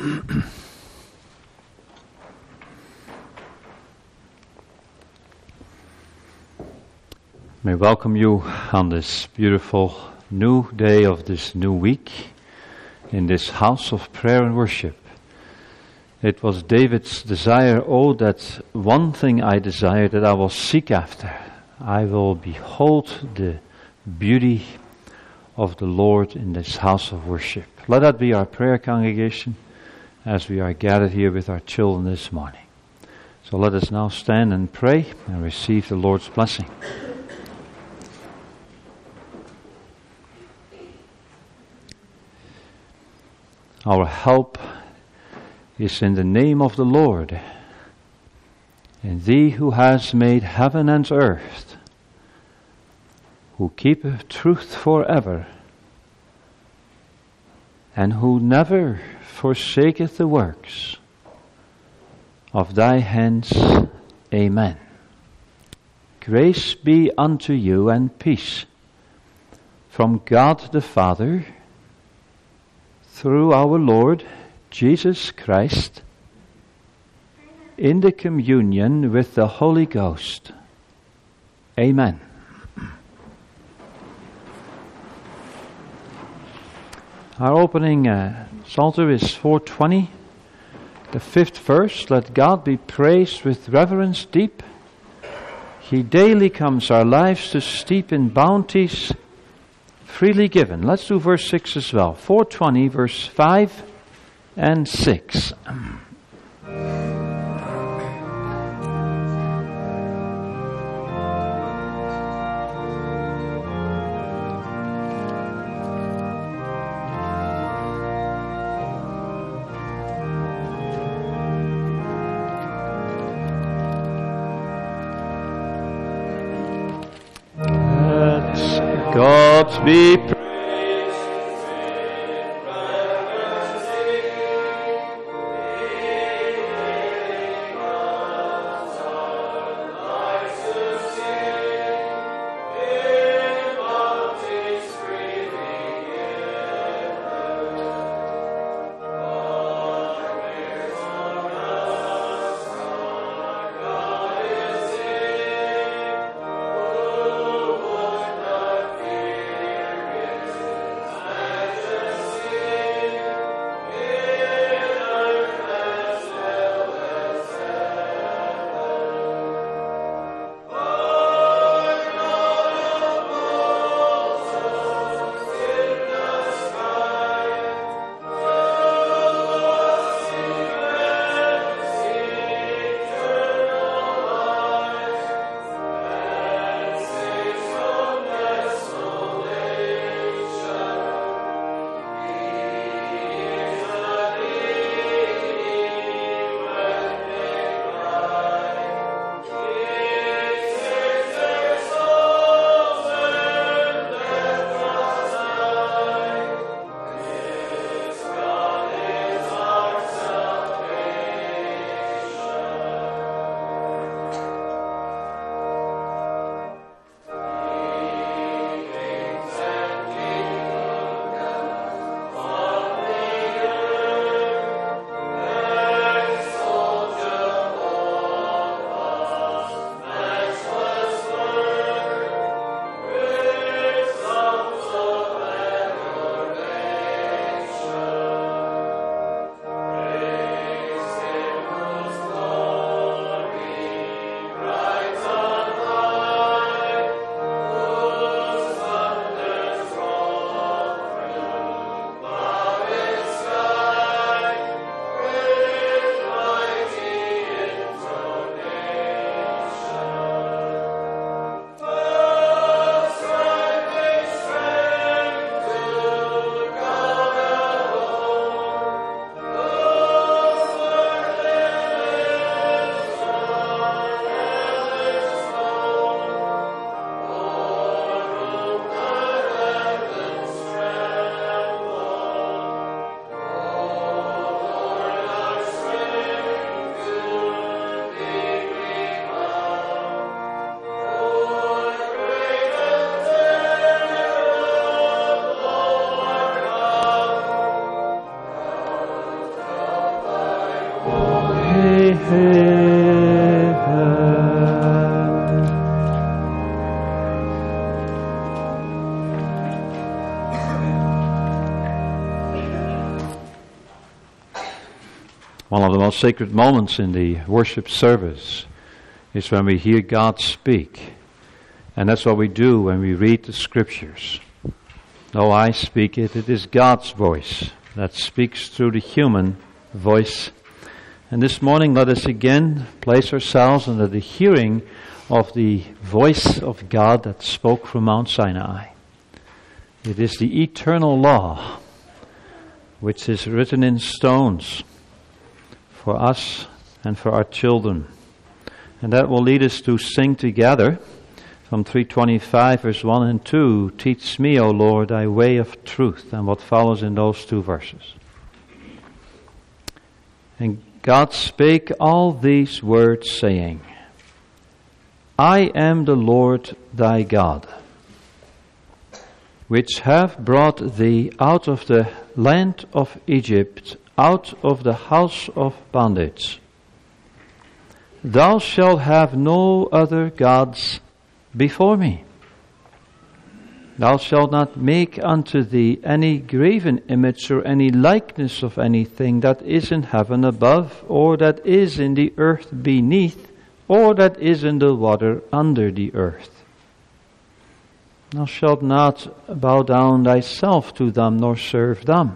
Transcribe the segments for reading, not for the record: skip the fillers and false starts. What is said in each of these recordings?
May I welcome you on this beautiful new day of this new week in this house of prayer and worship. It was David's desire, oh, that one thing I desire that I will seek after. I will behold the beauty of the Lord in this house of worship. Let that be our prayer, congregation, as we are gathered here with our children this morning. So let us now stand and pray and receive the Lord's blessing. Our help is in the name of the Lord, in Thee who has made heaven and earth, who keepeth truth forever, and who never forsaketh the works of Thy hands. Amen. Grace be unto you and peace from God the Father, through our Lord Jesus Christ, in the communion with the Holy Ghost. Amen. Our opening Psalter is 420, the 5th verse. Let God be praised with reverence deep. He daily comes our lives to steep in bounties freely given. Let's do verse 6 as well. 420, verse 5 and 6. God be praised. One of the most sacred moments in the worship service is when we hear God speak. And that's what we do when we read the scriptures. Though I speak it, it is God's voice that speaks through the human voice. And this morning let us again place ourselves under the hearing of the voice of God that spoke from Mount Sinai. It is the eternal law, which is written in stones for us and for our children. And that will lead us to sing together from 325 verse 1 and 2, Teach me, O Lord, thy way of truth, and what follows in those two verses. And God spake all these words, saying, I am the Lord thy God, which have brought thee out of the land of Egypt, out of the house of bondage. Thou shalt have no other gods before me. Thou shalt not make unto thee any graven image or any likeness of anything that is in heaven above, or that is in the earth beneath, or that is in the water under the earth. Thou shalt not bow down thyself to them, nor serve them.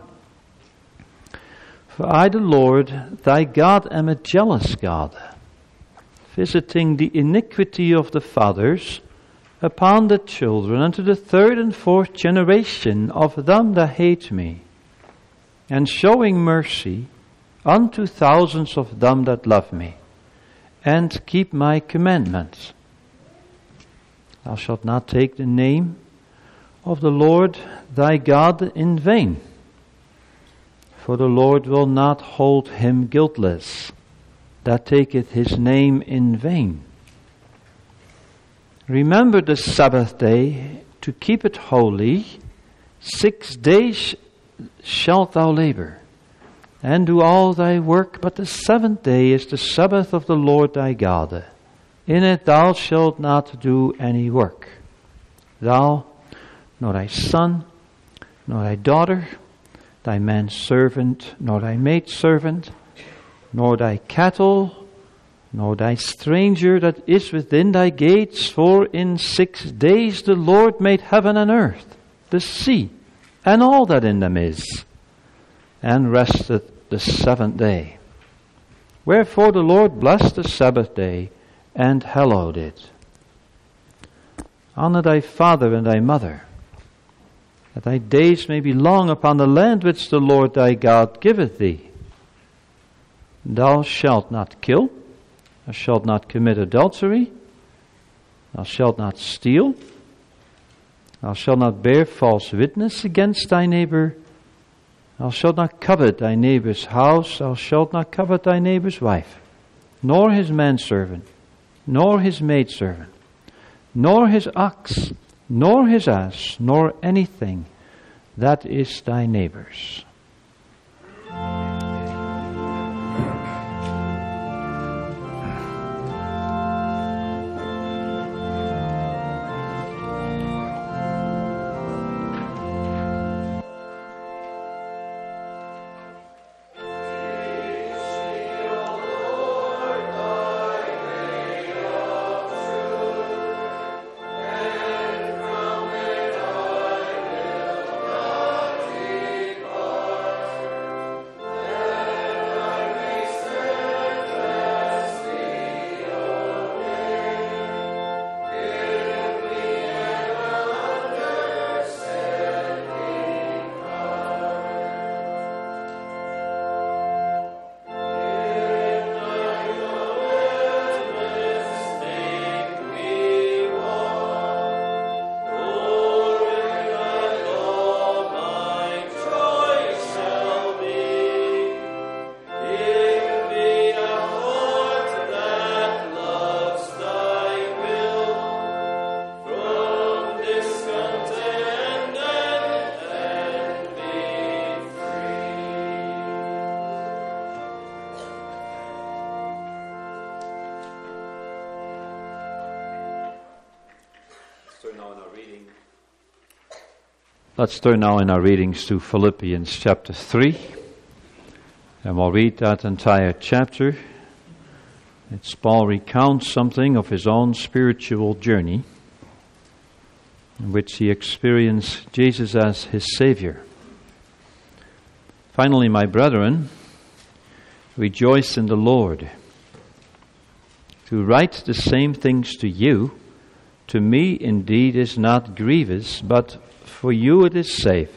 For I, the Lord, thy God, am a jealous God, visiting the iniquity of the fathers upon the children unto the third and fourth generation of them that hate me, and showing mercy unto thousands of them that love me, and keep my commandments. Thou shalt not take the name of the Lord thy God in vain, for the Lord will not hold him guiltless that taketh his name in vain. Remember the Sabbath day to keep it holy. 6 days shalt thou labor, and do all thy work, but the seventh day is the Sabbath of the Lord thy God. In it thou shalt not do any work, thou, nor thy son, nor thy daughter, thy manservant, nor thy maidservant, nor thy cattle, nor thy stranger that is within thy gates. For in 6 days the Lord made heaven and earth, the sea, and all that in them is, and rested the seventh day. Wherefore the Lord blessed the Sabbath day, and hallowed it. Honor thy father and thy mother, that thy days may be long upon the land which the Lord thy God giveth thee. Thou shalt not kill, thou shalt not commit adultery, thou shalt not steal, thou shalt not bear false witness against thy neighbor, thou shalt not covet thy neighbor's house, thou shalt not covet thy neighbor's wife, nor his manservant, nor his maidservant, nor his ox, nor his ass, nor anything that is thy neighbor's. Let's turn now in our readings to Philippians chapter 3. And we'll read that entire chapter. Paul recounts something of his own spiritual journey, in which he experienced Jesus as his Savior. Finally, my brethren, rejoice in the Lord. To write the same things to you, to me indeed is not grievous, but for you it is safe.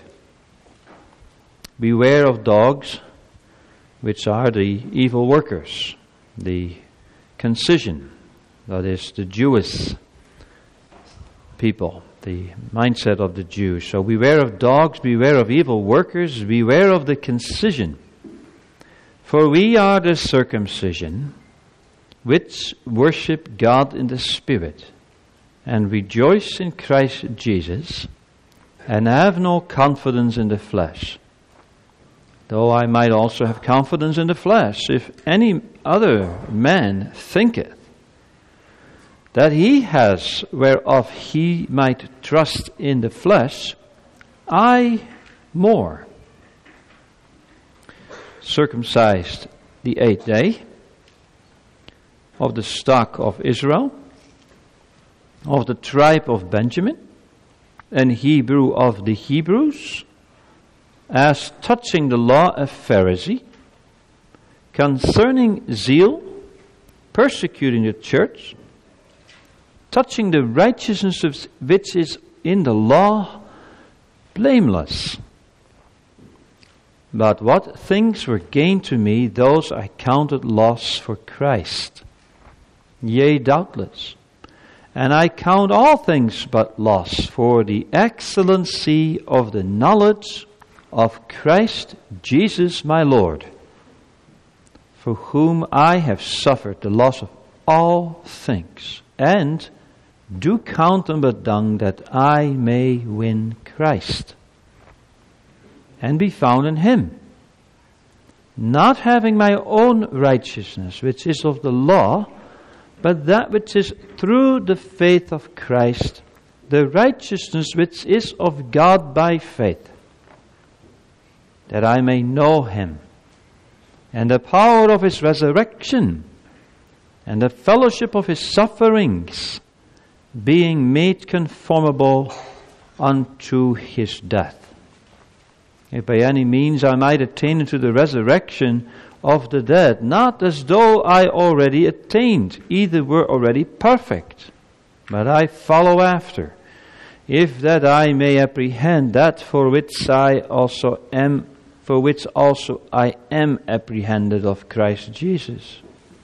Beware of dogs, which are the evil workers, the concision, that is the Jewish people, the mindset of the Jews. So beware of dogs, beware of evil workers, beware of the concision. For we are the circumcision, which worship God in the Spirit, and rejoice in Christ Jesus, and have no confidence in the flesh. Though I might also have confidence in the flesh, if any other man thinketh that he has whereof he might trust in the flesh, I more. Circumcised the 8th day, of the stock of Israel, of the tribe of Benjamin, and Hebrew of the Hebrews, as touching the law a Pharisee, concerning zeal, persecuting the church, touching the righteousness which is in the law, blameless. But what things were gained to me, those I counted loss for Christ. Yea, doubtless. And I count all things but loss for the excellency of the knowledge of Christ Jesus my Lord, for whom I have suffered the loss of all things, and do count them but dung, that I may win Christ, and be found in Him, not having my own righteousness, which is of the law, but that which is through the faith of Christ, the righteousness which is of God by faith, that I may know Him, and the power of His resurrection, and the fellowship of His sufferings, being made conformable unto His death. If by any means I might attain unto the resurrection of the dead, not as though I already attained, either were already perfect, but I follow after, if that I may apprehend that for which also I am apprehended of Christ Jesus.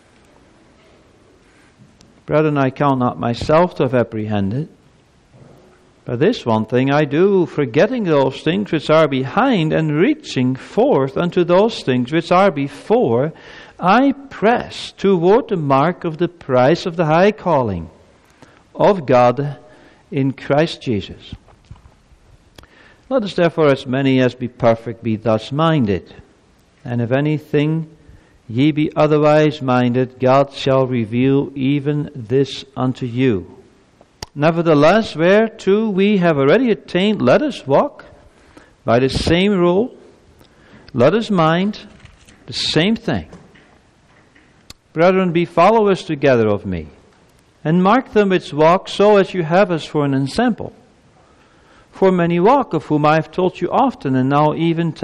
Brethren, I count not myself to have apprehended, but this one thing I do, forgetting those things which are behind, and reaching forth unto those things which are before, I press toward the mark of the prize of the high calling of God in Christ Jesus. Let us therefore, as many as be perfect, be thus minded. And if anything ye be otherwise minded, God shall reveal even this unto you. Nevertheless, whereto we have already attained, let us walk by the same rule. Let us mind the same thing. Brethren, be followers together of me, and mark them which walk so as you have us for an ensample. For many walk, of whom I have told you often, and now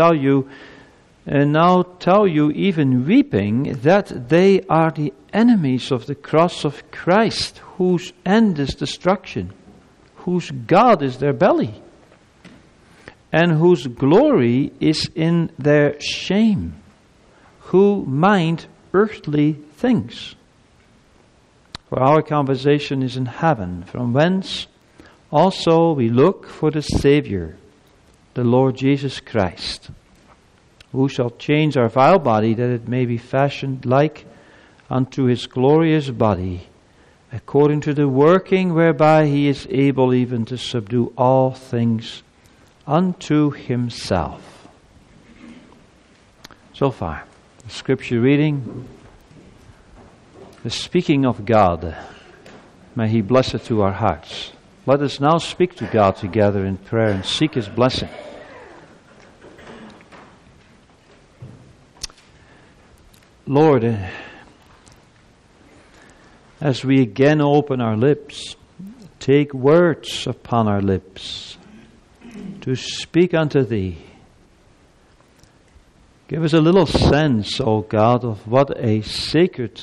tell you even weeping, that they are the enemies of the cross of Christ, whose end is destruction, whose God is their belly, and whose glory is in their shame, who mind earthly things. For our conversation is in heaven, from whence also we look for the Savior, the Lord Jesus Christ, who shall change our vile body, that it may be fashioned like unto His glorious body, according to the working whereby He is able even to subdue all things unto Himself. So far, the scripture reading, the speaking of God. May He bless it to our hearts. Let us now speak to God together in prayer and seek His blessing. Lord, as we again open our lips, take words upon our lips to speak unto Thee. Give us a little sense, O God, of what a sacred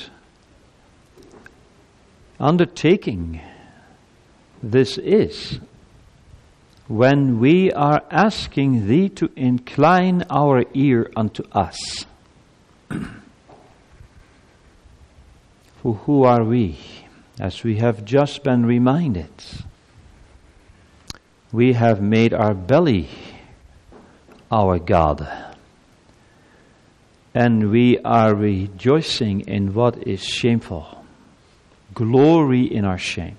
undertaking this is, when we are asking Thee to incline our ear unto us. For who are we? As we have just been reminded, we have made our belly our God, and we are rejoicing in what is shameful. Glory in our shame.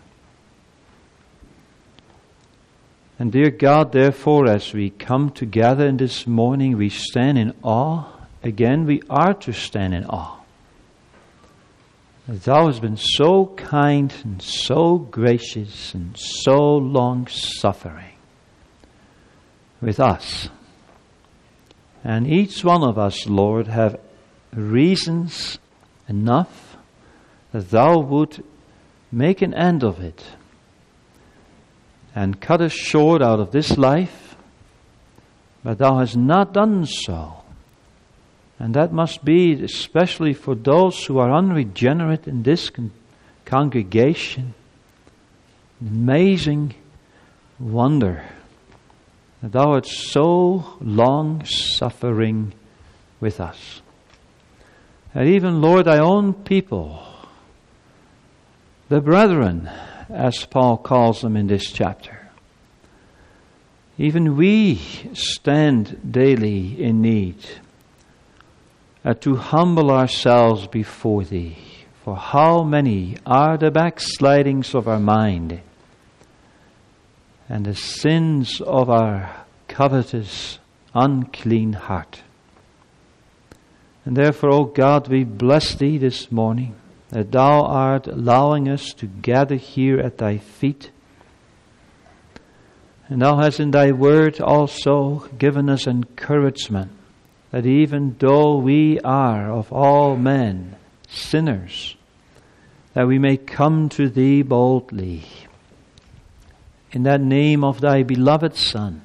And dear God, therefore, as we come together in this morning, we stand in awe. Again, we are to stand in awe. Thou hast been so kind and so gracious and so long-suffering with us. And each one of us, Lord, have reasons enough that Thou would make an end of it and cut us short out of this life, but Thou hast not done so. And that must be especially for those who are unregenerate in this congregation. An amazing wonder that Thou art so long suffering with us. And even, Lord, Thy own people, the brethren, as Paul calls them in this chapter, even we stand daily in need to humble ourselves before Thee. For how many are the backslidings of our mind and the sins of our covetous, unclean heart. And therefore, O God, we bless Thee this morning that Thou art allowing us to gather here at Thy feet. And Thou hast in Thy word also given us encouragement that even though we are of all men sinners, that we may come to Thee boldly in that name of Thy beloved Son,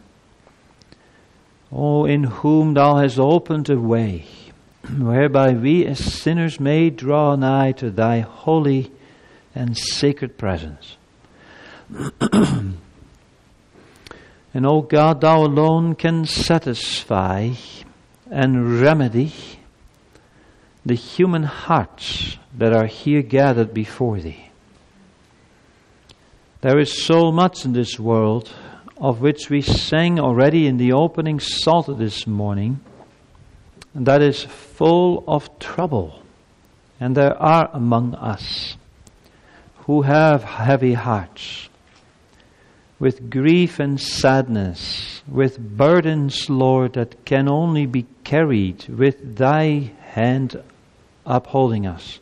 O in whom Thou hast opened a way whereby we as sinners may draw nigh to Thy holy and sacred presence. And O God, Thou alone can satisfy and remedy the human hearts that are here gathered before Thee. There is so much in this world of which we sang already in the opening psalter this morning that is full of trouble. And there are among us who have heavy hearts, with grief and sadness, with burdens, Lord, that can only be carried with Thy hand upholding us.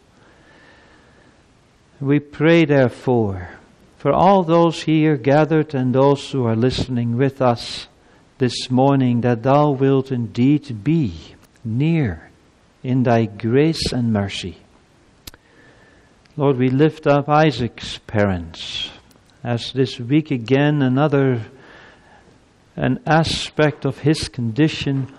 We pray, therefore, for all those here gathered and those who are listening with us this morning, that Thou wilt indeed be near in Thy grace and mercy. Lord, we lift up Isaac's parents, as this week again an aspect of his condition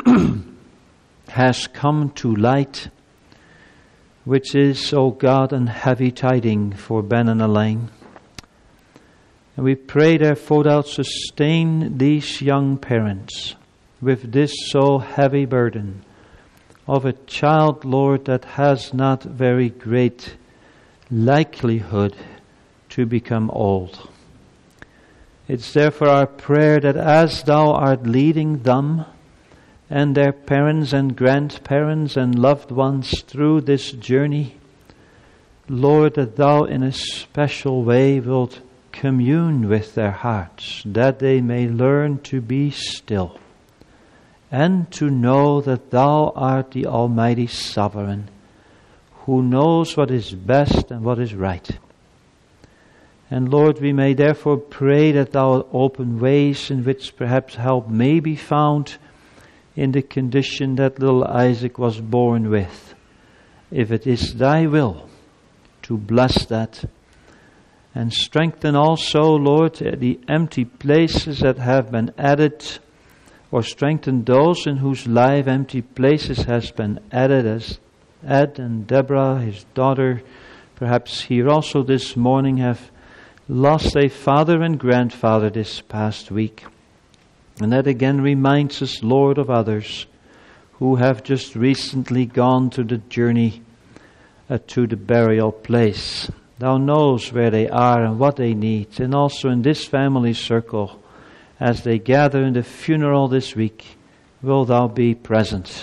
has come to light, which is, O God, an heavy tiding for Ben and Elaine. And we pray, therefore, Thou sustain these young parents with this so heavy burden of a child, Lord, that has not very great likelihood to become old. It's therefore our prayer that as Thou art leading them and their parents and grandparents and loved ones through this journey, Lord, that Thou in a special way wilt commune with their hearts, that they may learn to be still and to know that Thou art the Almighty Sovereign, who knows what is best and what is right. And Lord, we may therefore pray that Thou wilt open ways in which perhaps help may be found in the condition that little Isaac was born with. If it is Thy will to bless that. And strengthen also, Lord, the empty places that have been added, or strengthen those in whose life empty places has been added, as Ed and Deborah, his daughter, perhaps here also this morning have lost a father and grandfather this past week. And that again reminds us, Lord, of others who have just recently gone to the journey to the burial place. Thou knows where they are and what they need. And also in this family circle, as they gather in the funeral this week, will Thou be present.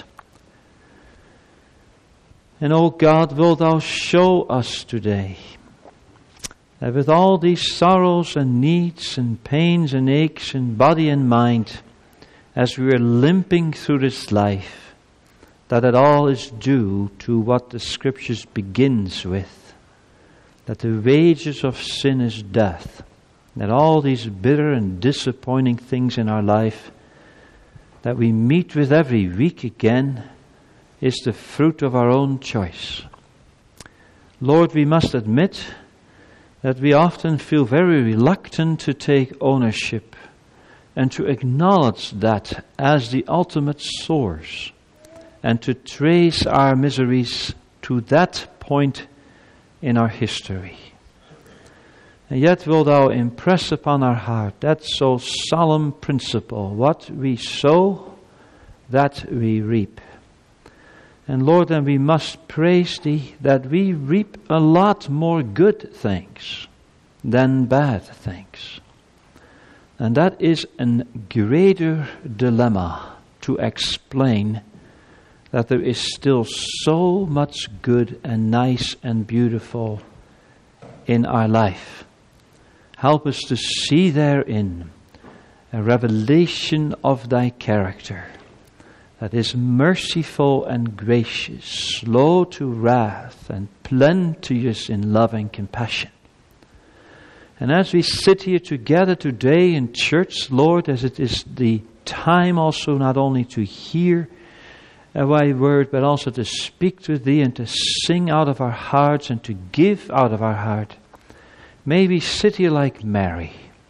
And O God, will Thou show us today that with all these sorrows and needs and pains and aches in body and mind, as we are limping through this life, that it all is due to what the Scriptures begins with. That the wages of sin is death. That all these bitter and disappointing things in our life that we meet with every week again is the fruit of our own choice. Lord, we must admit that we often feel very reluctant to take ownership and to acknowledge that as the ultimate source and to trace our miseries to that point in our history. And yet wilt Thou impress upon our heart that so solemn principle, what we sow, that we reap. And Lord, then we must praise Thee that we reap a lot more good things than bad things. And that is a greater dilemma to explain that there is still so much good and nice and beautiful in our life. Help us to see therein a revelation of Thy character that is merciful and gracious, slow to wrath, and plenteous in love and compassion. And as we sit here together today in church, Lord, as it is the time also not only to hear Thy word, but also to speak to Thee and to sing out of our hearts and to give out of our heart, may we sit here like Mary.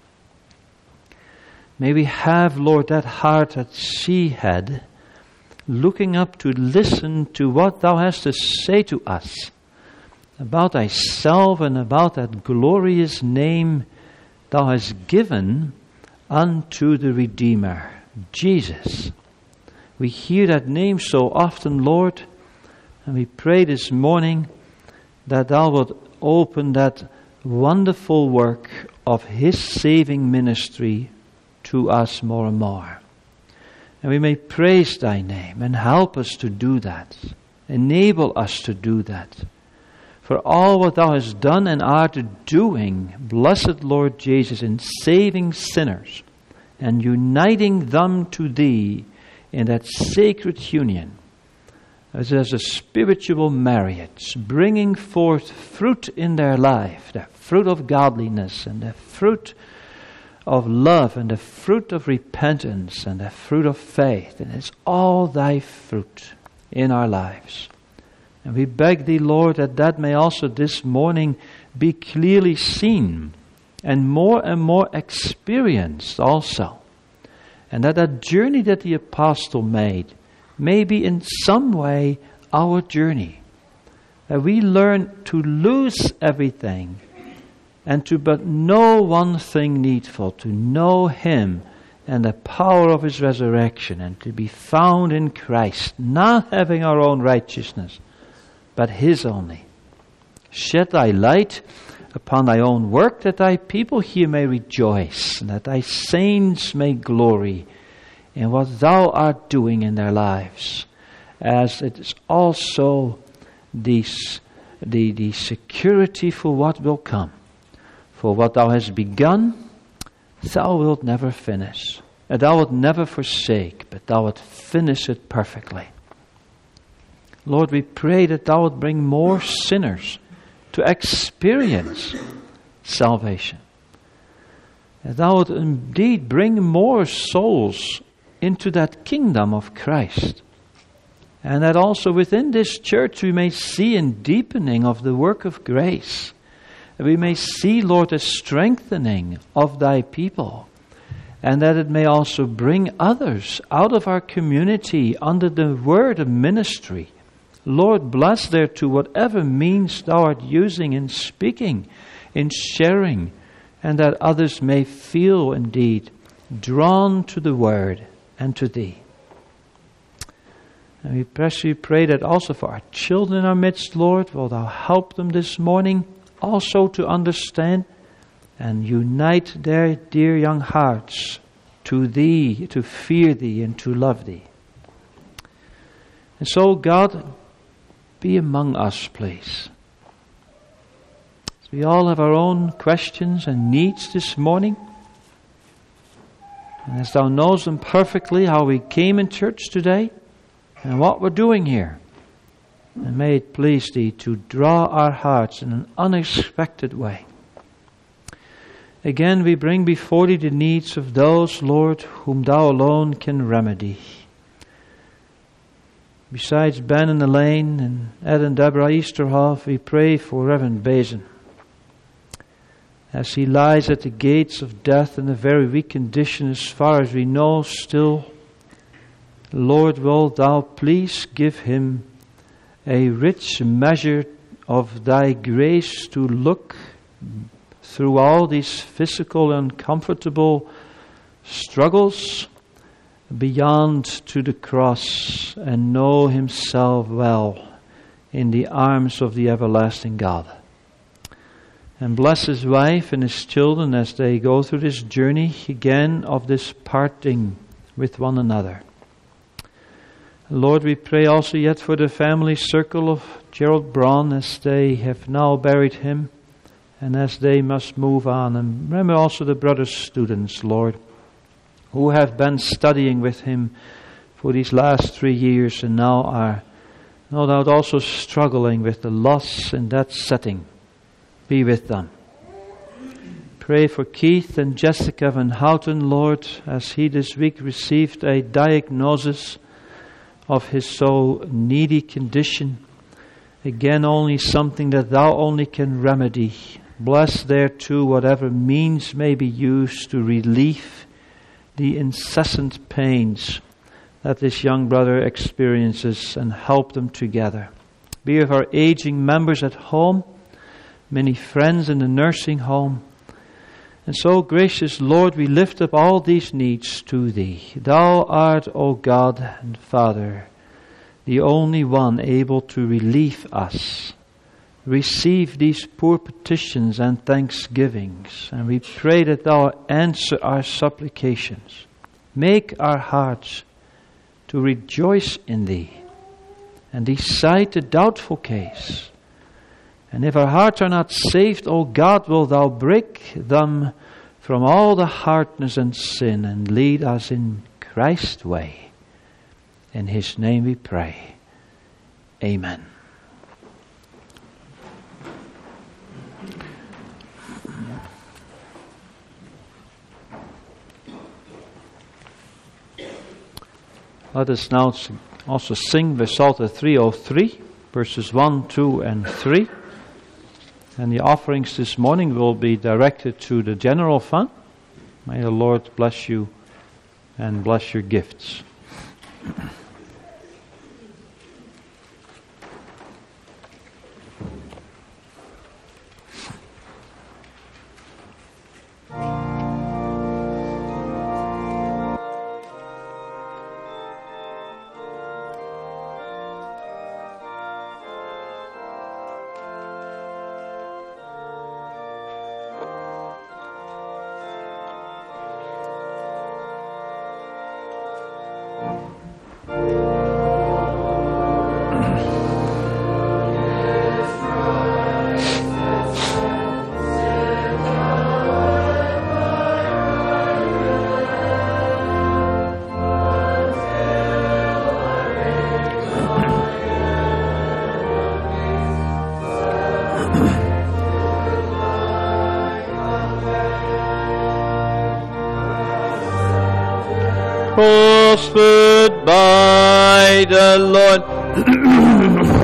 May we have, Lord, that heart that she had, looking up to listen to what Thou hast to say to us about Thyself and about that glorious name Thou hast given unto the Redeemer, Jesus. We hear that name so often, Lord, and we pray this morning that Thou wilt open that wonderful work of His saving ministry to us more and more. And we may praise Thy name and help us to do that. Enable us to do that. For all what Thou hast done and art doing, blessed Lord Jesus, in saving sinners and uniting them to Thee in that sacred union, as a spiritual marriage, bringing forth fruit in their life, the fruit of godliness and the fruit of love and the fruit of repentance and the fruit of faith. And it's all Thy fruit in our lives. And we beg Thee, Lord, that that may also this morning be clearly seen and more experienced also. And that journey that the apostle made may be in some way our journey. That we learn to lose everything and to but know one thing needful, to know Him and the power of His resurrection, and to be found in Christ, not having our own righteousness, but His only. Shed Thy light upon Thy own work, that Thy people here may rejoice, and that Thy saints may glory in what Thou art doing in their lives, as it is also the security for what will come. For what Thou hast begun, Thou wilt never finish. And Thou wilt never forsake, but Thou wilt finish it perfectly. Lord, we pray that Thou wilt bring more sinners to experience salvation. That thou would indeed bring more souls into that kingdom of Christ. And that also within this church we may see a deepening of the work of grace. That we may see, Lord, a strengthening of thy people. And that it may also bring others out of our community under the word of ministry. Lord, bless thereto whatever means thou art using in speaking, in sharing, and that others may feel indeed drawn to the word and to thee. And we especially pray that also for our children in our midst, Lord, will thou help them this morning also to understand and unite their dear young hearts to thee, to fear thee and to love thee. And so, God, be among us, please. We all have our own questions and needs this morning. And as thou knows them perfectly, how we came in church today and what we're doing here. And may it please thee to draw our hearts in an unexpected way. Again, we bring before thee the needs of those, Lord, whom thou alone can remedy. Besides Ben and Elaine and Ed and Deborah Easterhoff, we pray for Reverend Basin. As he lies at the gates of death in a very weak condition as far as we know still, Lord, will thou please give him a rich measure of thy grace to look through all these physical and uncomfortable struggles beyond to the cross and know himself well in the arms of the everlasting God. And bless his wife and his children as they go through this journey again of this parting with one another. Lord, we pray also yet for the family circle of Gerald Braun as they have now buried him and as they must move on. And remember also the brother students, Lord, who have been studying with him for these last 3 years and now are no doubt also struggling with the loss in that setting. Be with them. Pray for Keith and Jessica Van Houten, Lord, as he this week received a diagnosis of his so needy condition. Again, only something that thou only can remedy. Bless thereto whatever means may be used to relieve the incessant pains that this young brother experiences and help them together. Be with our aging members at home, many friends in the nursing home. And so, gracious Lord, we lift up all these needs to Thee. Thou art, O God and Father, the only one able to relieve us. Receive these poor petitions and thanksgivings, and we pray that Thou answer our supplications. Make our hearts to rejoice in Thee, and decide the doubtful case. And if our hearts are not saved, O God, will Thou break them from all the hardness and sin and lead us in Christ's way. In His name we pray. Amen. Let us now also sing the Psalter 303, verses 1, 2, and 3. And the offerings this morning will be directed to the general fund. May the Lord bless you and bless your gifts. prospered by the Lord.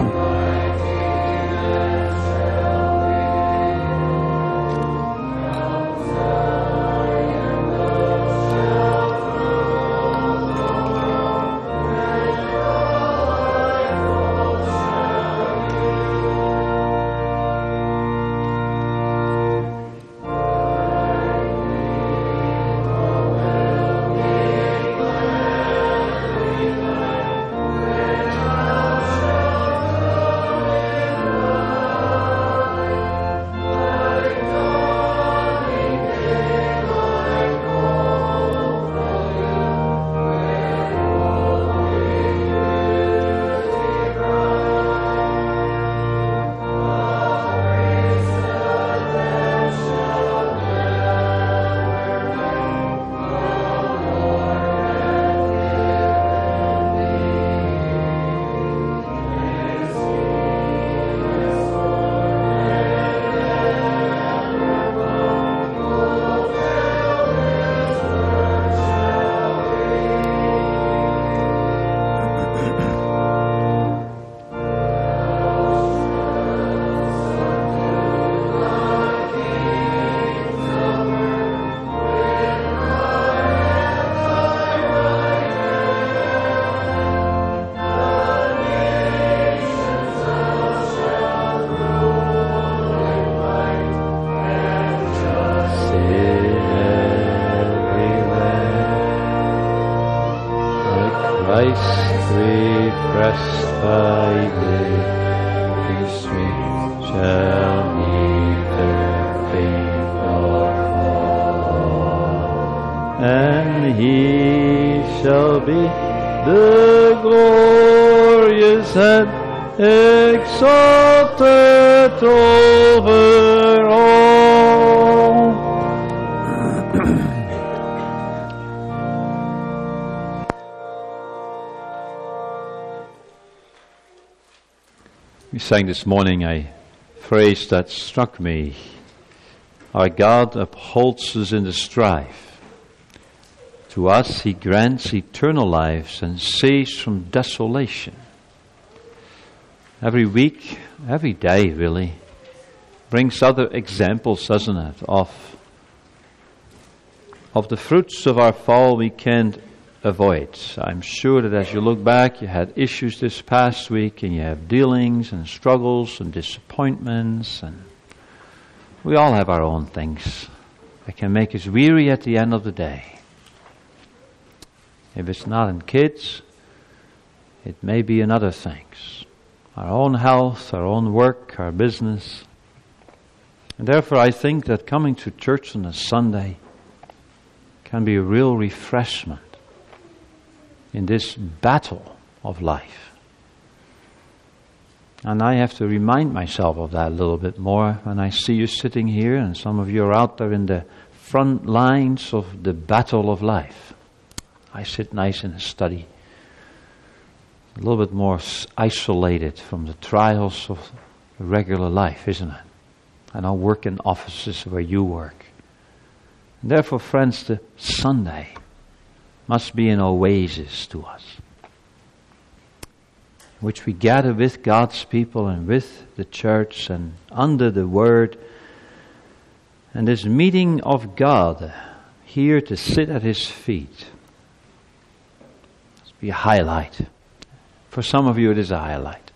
Christ repressed by day, sweet shall neither faint nor fall, and he shall be the glorious and exalted over all. We sang this morning a phrase that struck me. Our God upholds us in the strife. To us he grants eternal lives and saves from desolation. Every week, every day really, brings other examples, doesn't it, of the fruits of our fall we can't avoid. I'm sure that as you look back, you had issues this past week, and you have dealings and struggles and disappointments, and we all have our own things that can make us weary at the end of the day. If it's not in kids, it may be in other things. Our own health, our own work, our business. And therefore I think that coming to church on a Sunday can be a real refreshment in this battle of life. And I have to remind myself of that a little bit more when I see you sitting here, and some of you are out there in the front lines of the battle of life. I sit nice in a study, a little bit more isolated from the trials of regular life, isn't it? And I work in offices where you work. And therefore, friends, the Sunday must be an oasis to us, in which we gather with God's people and with the church and under the Word. And this meeting of God here to sit at His feet must be a highlight. For some of you it is a highlight.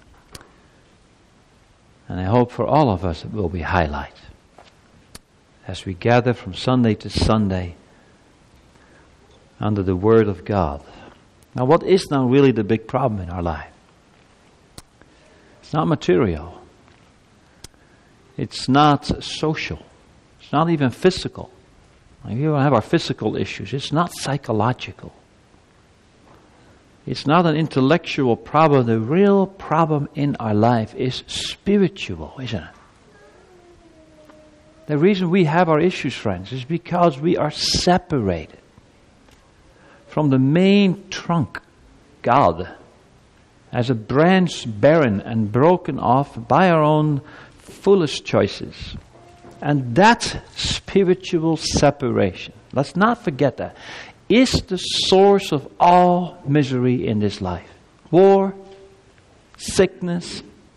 And I hope for all of us it will be a highlight. As we gather from Sunday to Sunday under the Word of God. Now, what is now really the big problem in our life? It's not material. It's not social. It's not even physical. We don't have our physical issues. It's not psychological. It's not an intellectual problem. The real problem in our life is spiritual, isn't it? The reason we have our issues, friends, is because we are separated from the main trunk, God, as a branch barren and broken off by our own foolish choices. And that spiritual separation, let's not forget that, is the source of all misery in this life. War, sickness,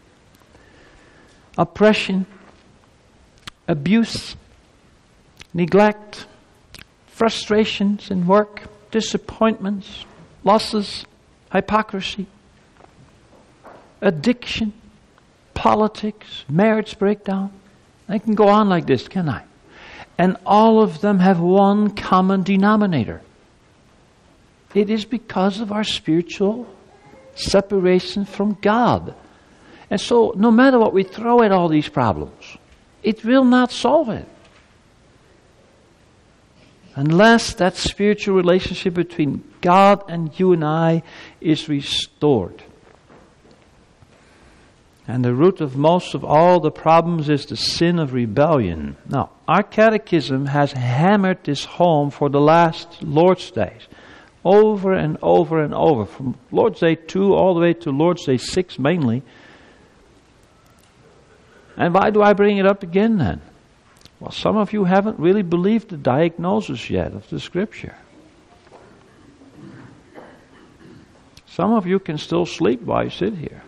oppression, abuse, neglect, frustrations in work, disappointments, losses, hypocrisy, addiction, politics, marriage breakdown. I can go on like this, can I? And all of them have one common denominator. It is because of our spiritual separation from God. And so, no matter what we throw at all these problems, it will not solve it. Unless that spiritual relationship between God and you and I is restored. And the root of most of all the problems is the sin of rebellion. Now, our catechism has hammered this home for the last Lord's Days. Over and over and over. From Lord's Day 2 all the way to Lord's Day 6 mainly. And why do I bring it up again then? Well, some of you haven't really believed the diagnosis yet of the Scripture. Some of you can still sleep while you sit here.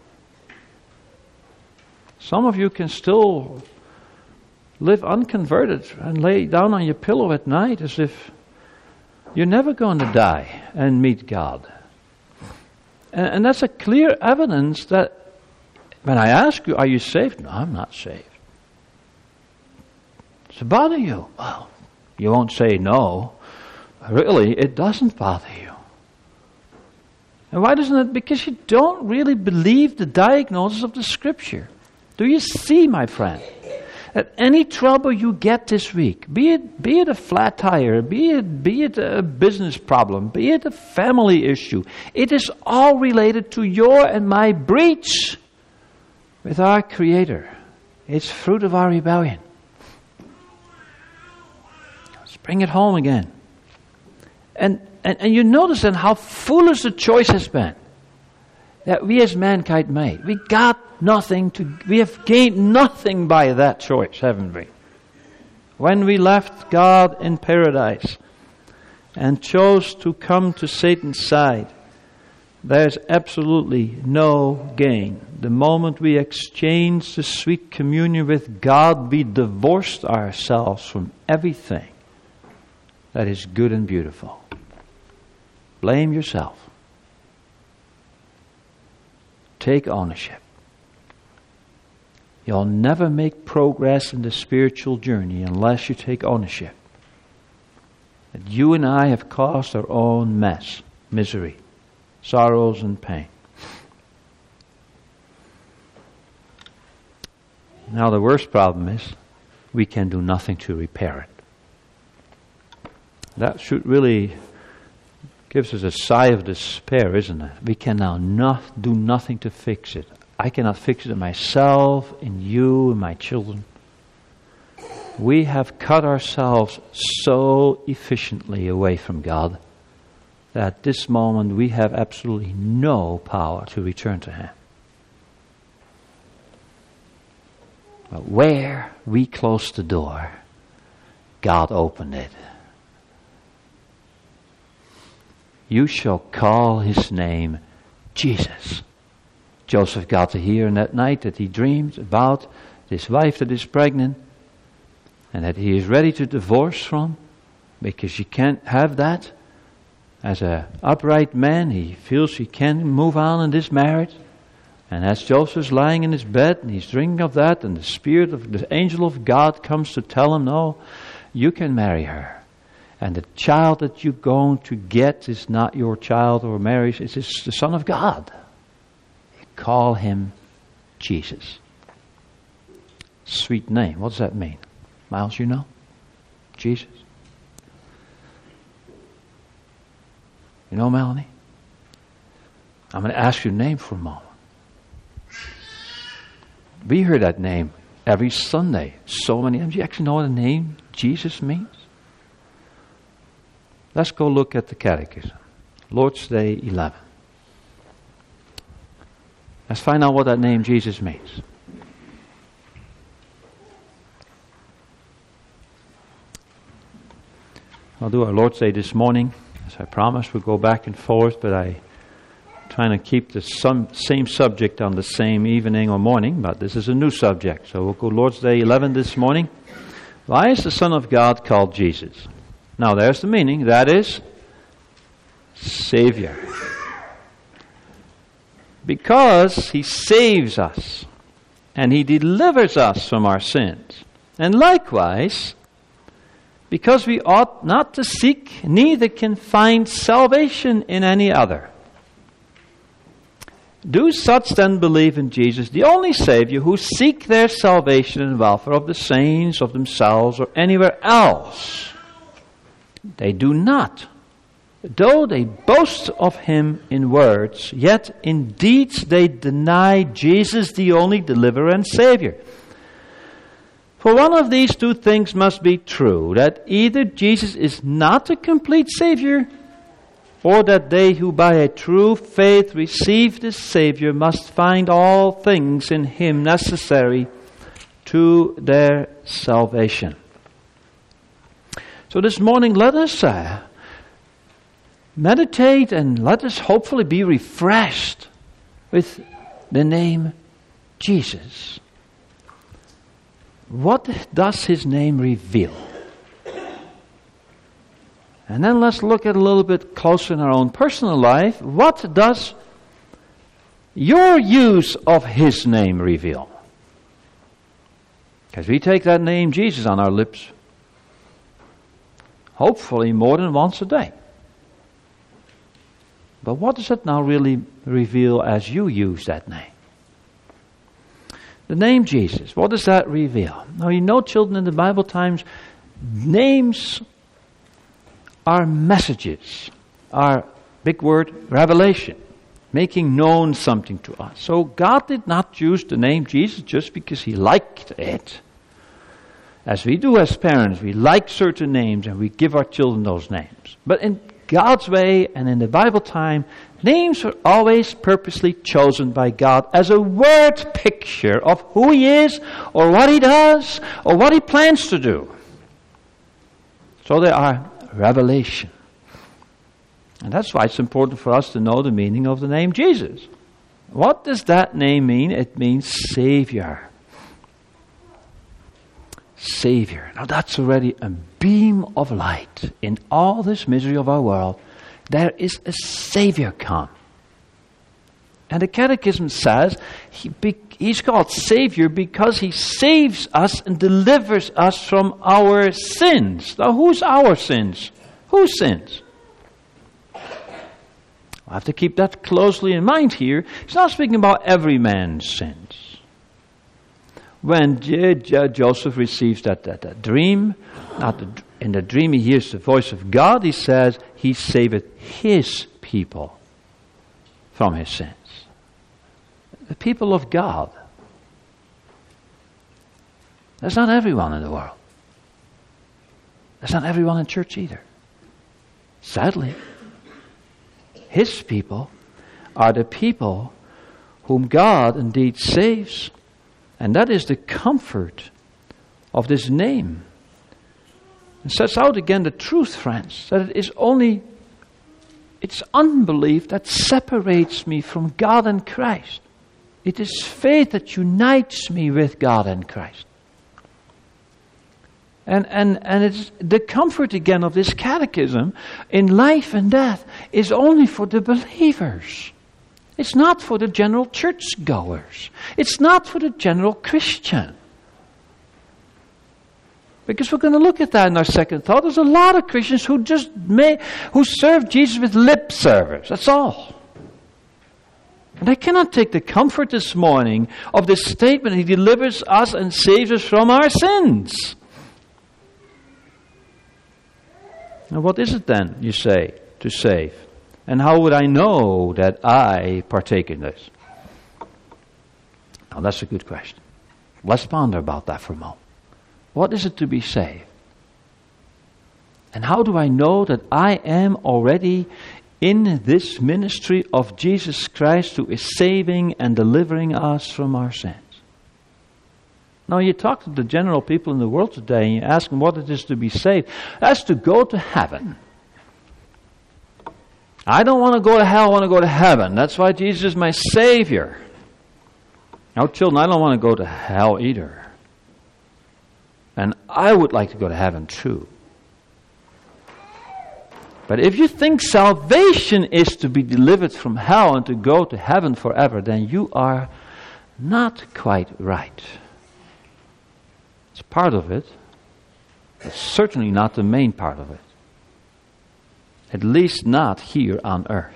Some of you can still live unconverted and lay down on your pillow at night as if you're never going to die and meet God. And that's a clear evidence that when I ask you, are you saved? No, I'm not saved. Does it bother you? Well, you won't say no. Really, it doesn't bother you. And why doesn't it? Because you don't really believe the diagnosis of the Scripture. Do you see, my friend, that any trouble you get this week, be it a flat tire, be it a business problem, be it a family issue, it is all related to your and my breach with our Creator. It's fruit of our rebellion. Let's bring it home again. And you notice then how foolish the choice has been that we as mankind made. We have gained nothing by that choice, haven't we? When we left God in paradise and chose to come to Satan's side, there's absolutely no gain. The moment we exchange the sweet communion with God, we divorced ourselves from everything that is good and beautiful. Blame yourself. Take ownership. You'll never make progress in the spiritual journey unless you take ownership. That you and I have caused our own mess, misery, sorrows and pain. Now the worst problem is we can do nothing to repair it. That should really gives us a sigh of despair, isn't it? We can now do nothing to fix it. I cannot fix it in myself, in you, in my children. We have cut ourselves so efficiently away from God that at this moment we have absolutely no power to return to Him. But where we closed the door, God opened it. You shall call His name Jesus. Joseph got to hear in that night that he dreamed about this wife that is pregnant and that he is ready to divorce from because he can't have that. As an upright man, he feels he can't move on in this marriage. And as Joseph's lying in his bed and he's dreaming of that, and the spirit of the angel of God comes to tell him, no, you can marry her. And the child that you're going to get is not your child or marriage, it's the Son of God. You call Him Jesus. Sweet name. What does that mean? Miles, you know? Jesus. You know, Melanie? I'm going to ask your name for a moment. We hear that name every Sunday. So many. Do you actually know what the name Jesus means? Let's go look at the Catechism. Lord's Day 11. Let's find out what that name Jesus means. I'll do our Lord's Day this morning. As I promised, we'll go back and forth, but I'm trying to keep the same subject on the same evening or morning, but this is a new subject. So we'll go Lord's Day 11 this morning. Why is the Son of God called Jesus? Now there's the meaning. That is Savior. Because He saves us and He delivers us from our sins. And likewise, because we ought not to seek, neither can find salvation in any other. Do such then believe in Jesus, the only Savior, who seek their salvation and welfare of the saints, of themselves, or anywhere else. They do not. Though they boast of Him in words, yet in deeds they deny Jesus, the only deliverer and Savior. For one of these two things must be true, that either Jesus is not a complete Savior, or that they who by a true faith receive this Savior must find all things in Him necessary to their salvation. So this morning let us meditate and let us hopefully be refreshed with the name Jesus. What does His name reveal? And then let's look at a little bit closer in our own personal life. What does your use of His name reveal? Because we take that name Jesus on our lips hopefully more than once a day. But what does it now really reveal as you use that name? The name Jesus, what does that reveal? Now you know, children, in the Bible times, names are messages, are, big word, revelation, making known something to us. So God did not use the name Jesus just because He liked it. As we do as parents, we like certain names and we give our children those names. But in God's way and in the Bible time, names are always purposely chosen by God as a word picture of who He is or what He does or what He plans to do. So they are revelation. And that's why it's important for us to know the meaning of the name Jesus. What does that name mean? It means Savior. Savior. Now that's already a beam of light. In all this misery of our world, there is a Savior come. And the Catechism says He's called Savior because He saves us and delivers us from our sins. Now whose our sins? Whose sins? I have to keep that closely in mind here. He's not speaking about every man's sins. When Joseph receives that dream, in the dream he hears the voice of God, he says, He saveth His people from his sins. The people of God. That's not everyone in the world. That's not everyone in church either. Sadly, His people are the people whom God indeed saves. And that is the comfort of this name. It sets out again the truth, friends, that it's unbelief that separates me from God and Christ. It is faith that unites me with God and Christ. And it's the comfort again of this catechism in life and death is only for the believers. It's not for the general churchgoers. It's not for the general Christian. Because we're going to look at that in our second thought. There's a lot of Christians who who serve Jesus with lip service. That's all. And I cannot take the comfort this morning of this statement, He delivers us and saves us from our sins. Now what is it then, you say, to save? And how would I know that I partake in this? Now that's a good question. Let's ponder about that for a moment. What is it to be saved? And how do I know that I am already in this ministry of Jesus Christ who is saving and delivering us from our sins? Now you talk to the general people in the world today and you ask them what it is to be saved. That's to go to heaven. I don't want to go to hell, I want to go to heaven. That's why Jesus is my Savior. Now children, I don't want to go to hell either. And I would like to go to heaven too. But if you think salvation is to be delivered from hell and to go to heaven forever, then you are not quite right. It's part of it, but certainly not the main part of it. At least not here on earth.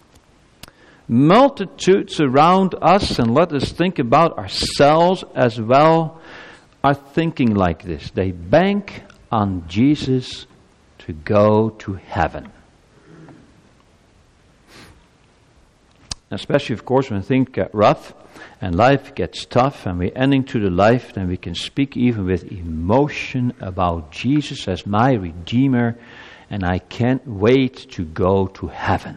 Multitudes around us, and let us think about ourselves as well, are thinking like this. They bank on Jesus to go to heaven. Especially, of course, when things get rough and life gets tough and we're ending to the life, then we can speak even with emotion about Jesus as my Redeemer, and I can't wait to go to heaven.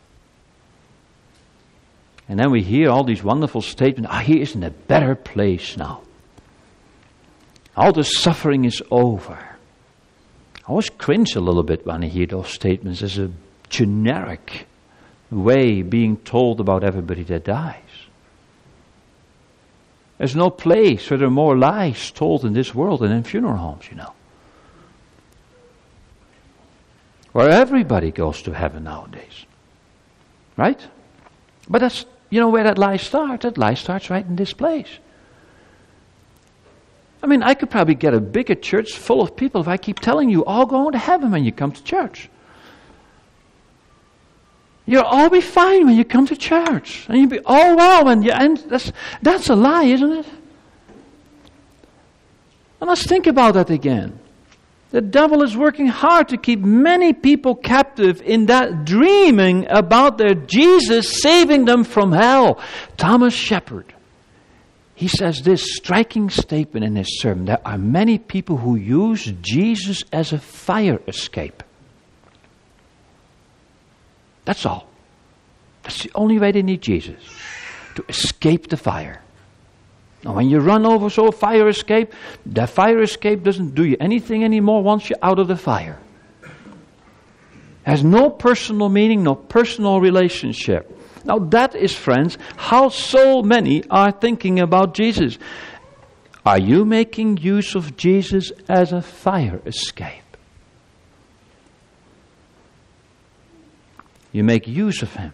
And then we hear all these wonderful statements, he is in a better place now. All the suffering is over. I always cringe a little bit when I hear those statements as a generic way being told about everybody that dies. There's no place where there are more lies told in this world than in funeral homes, Where everybody goes to heaven nowadays. Right? But that's, where that lie starts. That lie starts right in this place. I could probably get a bigger church full of people if I keep telling you all going to heaven when you come to church. You'll all be fine when you come to church. And you'll be all well when you end. That's a lie, isn't it? And let's think about that again. The devil is working hard to keep many people captive in that dreaming about their Jesus saving them from hell. Thomas Shepard, he says this striking statement in his sermon. There are many people who use Jesus as a fire escape. That's all. That's the only way they need Jesus. To escape the fire. Now when you run over a fire escape, that fire escape doesn't do you anything anymore once you're out of the fire. Has no personal meaning, no personal relationship. Now that is, friends, how so many are thinking about Jesus. Are you making use of Jesus as a fire escape? You make use of him.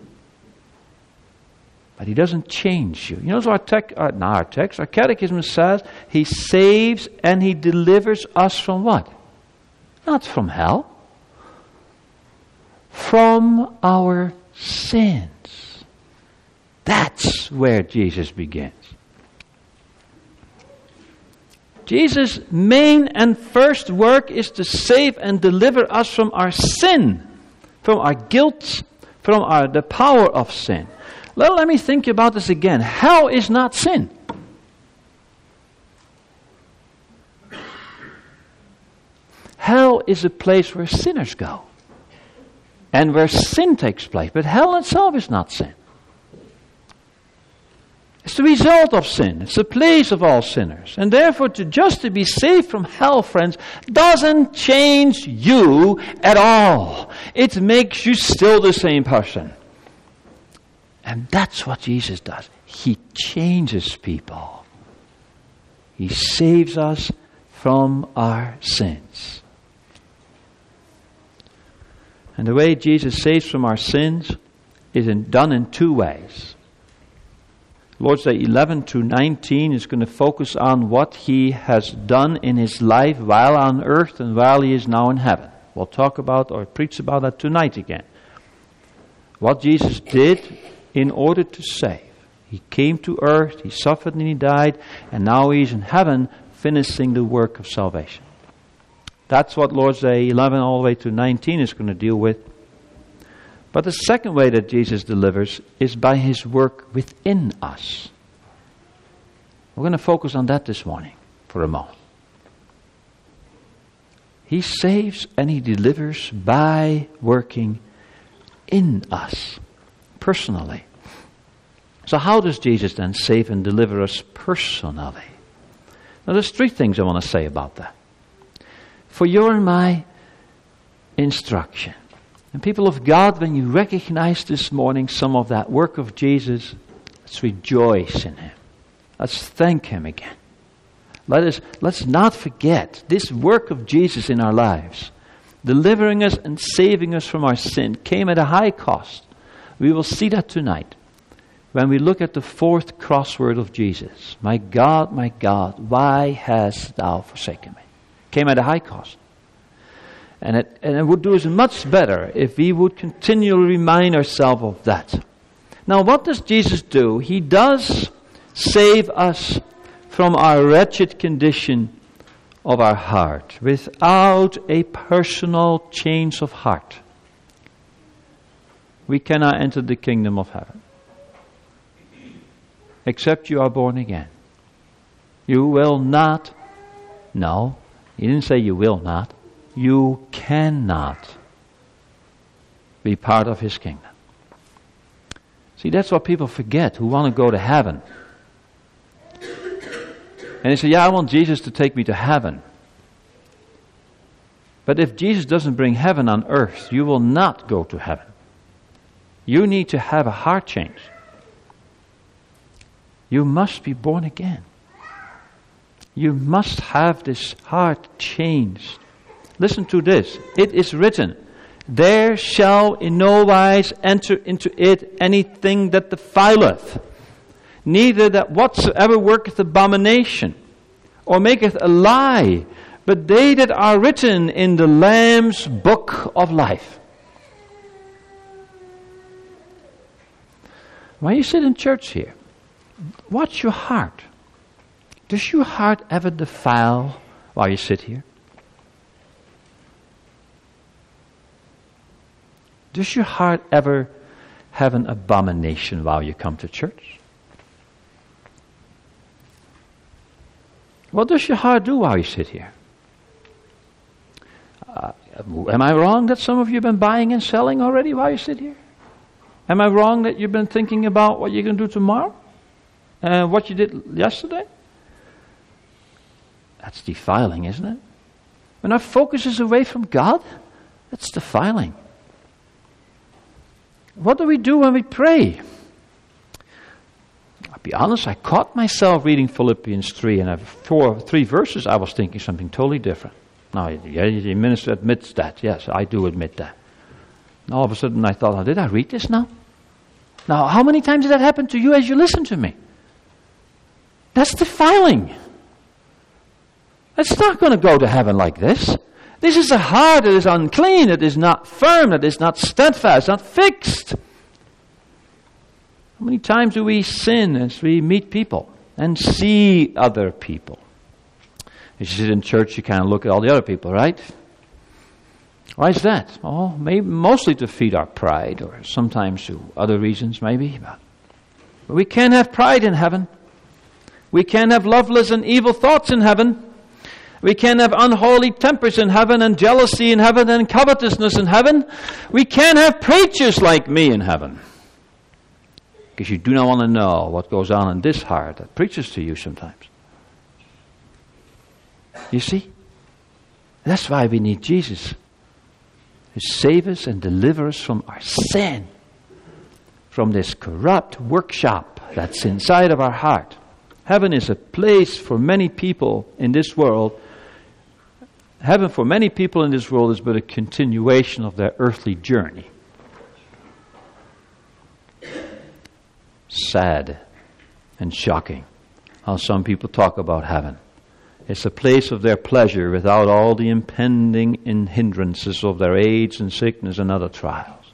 But he doesn't change you. Our catechism says he saves and he delivers us from what? Not from hell. From our sins. That's where Jesus begins. Jesus' main and first work is to save and deliver us from our sin, from our guilt, from the power of sin. Let me think about this again. Hell is not sin. Hell is a place where sinners go and where sin takes place. But hell itself is not sin. It's the result of sin. It's the place of all sinners. And therefore, just to be saved from hell, friends, doesn't change you at all. It makes you still the same person. And that's what Jesus does. He changes people. He saves us from our sins. And the way Jesus saves from our sins is done in two ways. Lord's Day 11 to 19 is going to focus on what he has done in his life while on earth and while he is now in heaven. We'll talk about or preach about that tonight again. What Jesus did in order to save. He came to earth, he suffered and he died, and now he's in heaven finishing the work of salvation. That's what Lord's Day 11 all the way to 19 is going to deal with. But the second way that Jesus delivers is by his work within us. We're going to focus on that this morning for a moment. He saves and he delivers by working in us, personally. So how does Jesus then save and deliver us personally? Now there's 3 things I want to say about that. For your and my instruction. And people of God, when you recognize this morning some of that work of Jesus, let's rejoice in Him. Let's thank Him again. Let's not forget this work of Jesus in our lives. Delivering us and saving us from our sin came at a high cost. We will see that tonight when we look at the 4th crossword of Jesus. My God, why hast thou forsaken me? Came at a high cost. And it would do us much better if we would continually remind ourselves of that. Now, what does Jesus do? He does save us from our wretched condition of our heart. Without a personal change of heart, we cannot enter the kingdom of heaven. Except you are born again. You will not. No, He didn't say you will not. You cannot be part of His kingdom. See, that's what people forget who want to go to heaven. And they say, yeah, I want Jesus to take me to heaven. But if Jesus doesn't bring heaven on earth, you will not go to heaven. You need to have a heart change. You must be born again. You must have this heart changed. Listen to this. It is written, there shall in no wise enter into it anything that defileth, neither that whatsoever worketh abomination, or maketh a lie, but they that are written in the Lamb's book of life. When you sit in church here, watch your heart. Does your heart ever defile while you sit here? Does your heart ever have an abomination while you come to church? What does your heart do while you sit here? Am I wrong that some of you have been buying and selling already while you sit here? Am I wrong that you've been thinking about what you're going to do tomorrow? What you did yesterday? That's defiling, isn't it? When our focus is away from God, that's defiling. What do we do when we pray? I'll be honest, I caught myself reading Philippians 3, and for 3 verses I was thinking something totally different. Now, the minister admits that. Yes, I do admit that. And all of a sudden I thought, did I read this now? Now, how many times did that happen to you as you listen to me? That's defiling. It's not going to go to heaven like this. This is a heart that is unclean, that is not firm, that is not steadfast, not fixed. How many times do we sin as we meet people and see other people? As you sit in church, you kind of look at all the other people, right? Why is that? Oh, maybe mostly to feed our pride, or sometimes to other reasons, maybe. But we can't have pride in heaven. We can't have loveless and evil thoughts in heaven. We can't have unholy tempers in heaven, and jealousy in heaven, and covetousness in heaven. We can't have preachers like me in heaven. Because you do not want to know what goes on in this heart that preaches to you sometimes. You see? That's why we need Jesus. To save us and deliver us from our sin. From this corrupt workshop that's inside of our heart. Heaven is a place for many people in this world. Heaven for many people in this world is but a continuation of their earthly journey. Sad and shocking how some people talk about heaven. It's a place of their pleasure without all the impending hindrances of their age and sickness and other trials.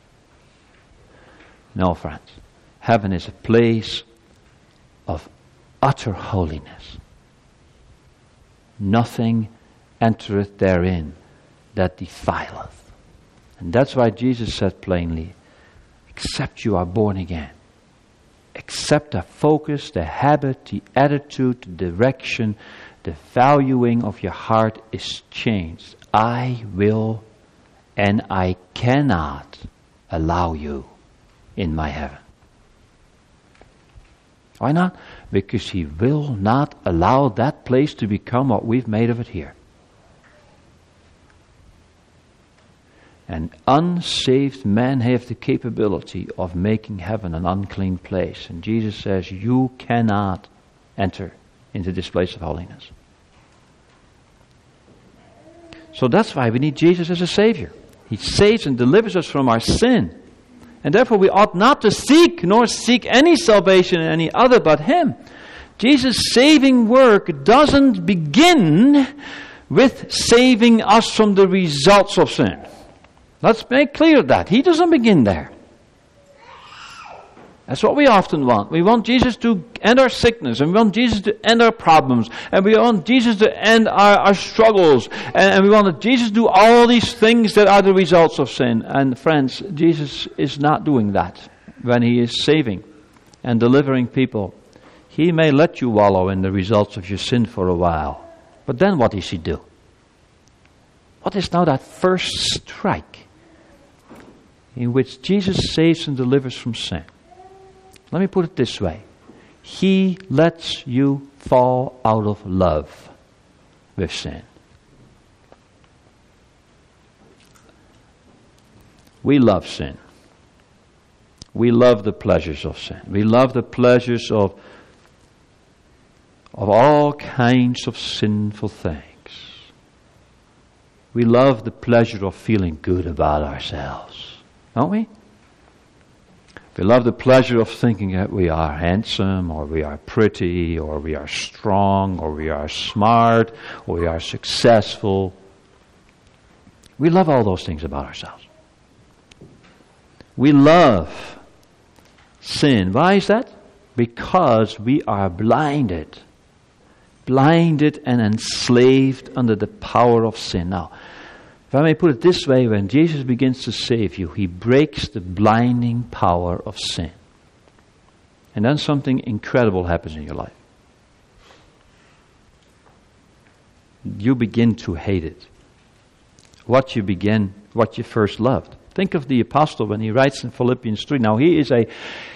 No, friends. Heaven is a place of utter holiness. Nothing entereth therein that defileth. And that's why Jesus said plainly, except you are born again. Except the focus, the habit, the attitude, the direction, the valuing of your heart is changed. I will and I cannot allow you in my heaven. Why not? because He will not allow that place to become what we've made of it here. And unsaved men have the capability of making heaven an unclean place. And Jesus says, you cannot enter into this place of holiness. So that's why we need Jesus as a Savior. He saves and delivers us from our sin. And therefore we ought not to seek, nor seek any salvation in any other but Him. Jesus' saving work doesn't begin with saving us from the results of sin. Let's make clear that. He doesn't begin there. That's what we often want. We want Jesus to end our sickness, and we want Jesus to end our problems, and we want Jesus to end our struggles, and we want Jesus to do all these things that are the results of sin. And friends, Jesus is not doing that when He is saving and delivering people. He may let you wallow in the results of your sin for a while, but then what does He do? What is now that first strike in which Jesus saves and delivers from sin? Let me put it this way. He lets you fall out of love with sin. We love sin. We love the pleasures of sin. We love the pleasures of all kinds of sinful things. We love the pleasure of feeling good about ourselves, don't we? We love the pleasure of thinking that we are handsome, or we are pretty, or we are strong, or we are smart, or we are successful. We love all those things about ourselves. We love sin. Why is that? Because we are blinded and enslaved under the power of sin. Now, if I may put it this way, when Jesus begins to save you, He breaks the blinding power of sin. And then something incredible happens in your life. You begin to hate it. What you first loved. Think of the apostle when he writes in Philippians 3. Now, he is a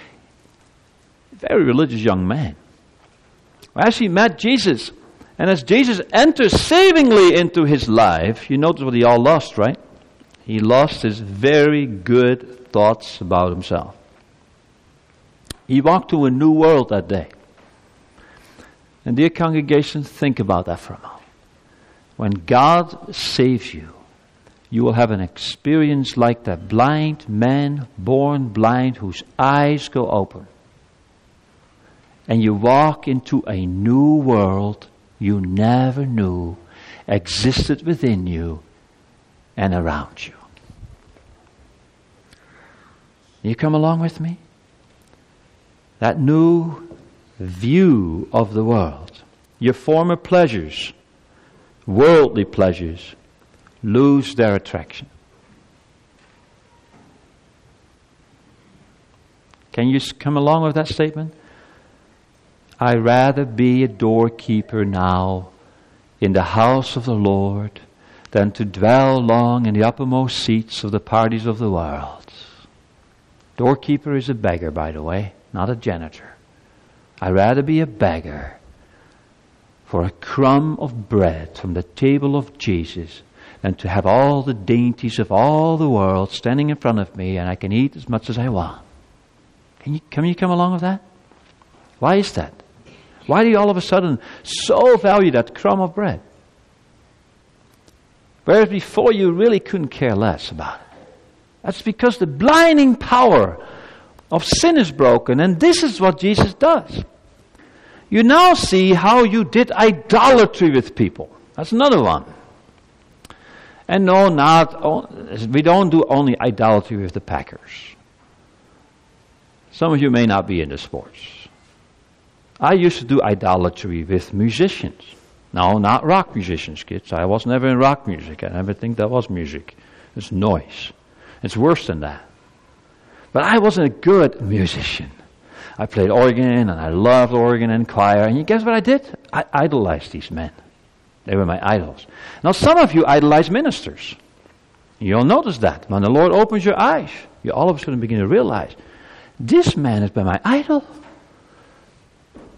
very religious young man. As he met Jesus, and as Jesus enters savingly into his life, you notice what he all lost, right? He lost his very good thoughts about himself. He walked to a new world that day. And dear congregation, think about that for a moment. When God saves you, you will have an experience like that blind man born blind whose eyes go open. And you walk into a new world you never knew existed within you and around you. You come along with me? That new view of the world. Your former pleasures, worldly pleasures, lose their attraction. Can you come along with that statement? I'd rather be a doorkeeper now in the house of the Lord than to dwell long in the uppermost seats of the parties of the world. Doorkeeper is a beggar, by the way, not a janitor. I'd rather be a beggar for a crumb of bread from the table of Jesus than to have all the dainties of all the world standing in front of me and I can eat as much as I want. Can you come along with that? Why is that? Why do you all of a sudden so value that crumb of bread? Whereas before you really couldn't care less about it. That's because the blinding power of sin is broken, and this is what Jesus does. You now see how you did idolatry with people. That's another one. And no, we don't do only idolatry with the Packers. Some of you may not be into sports. I used to do idolatry with musicians. No, not rock musicians, kids. I was never in rock music. I never think that was music. It's noise. It's worse than that. But I wasn't a good musician. I played organ, and I loved organ and choir. And you guess what I did? I idolized these men. They were my idols. Now, some of you idolize ministers. You'll notice that. When the Lord opens your eyes, you all of a sudden begin to realize, this man has been my idol.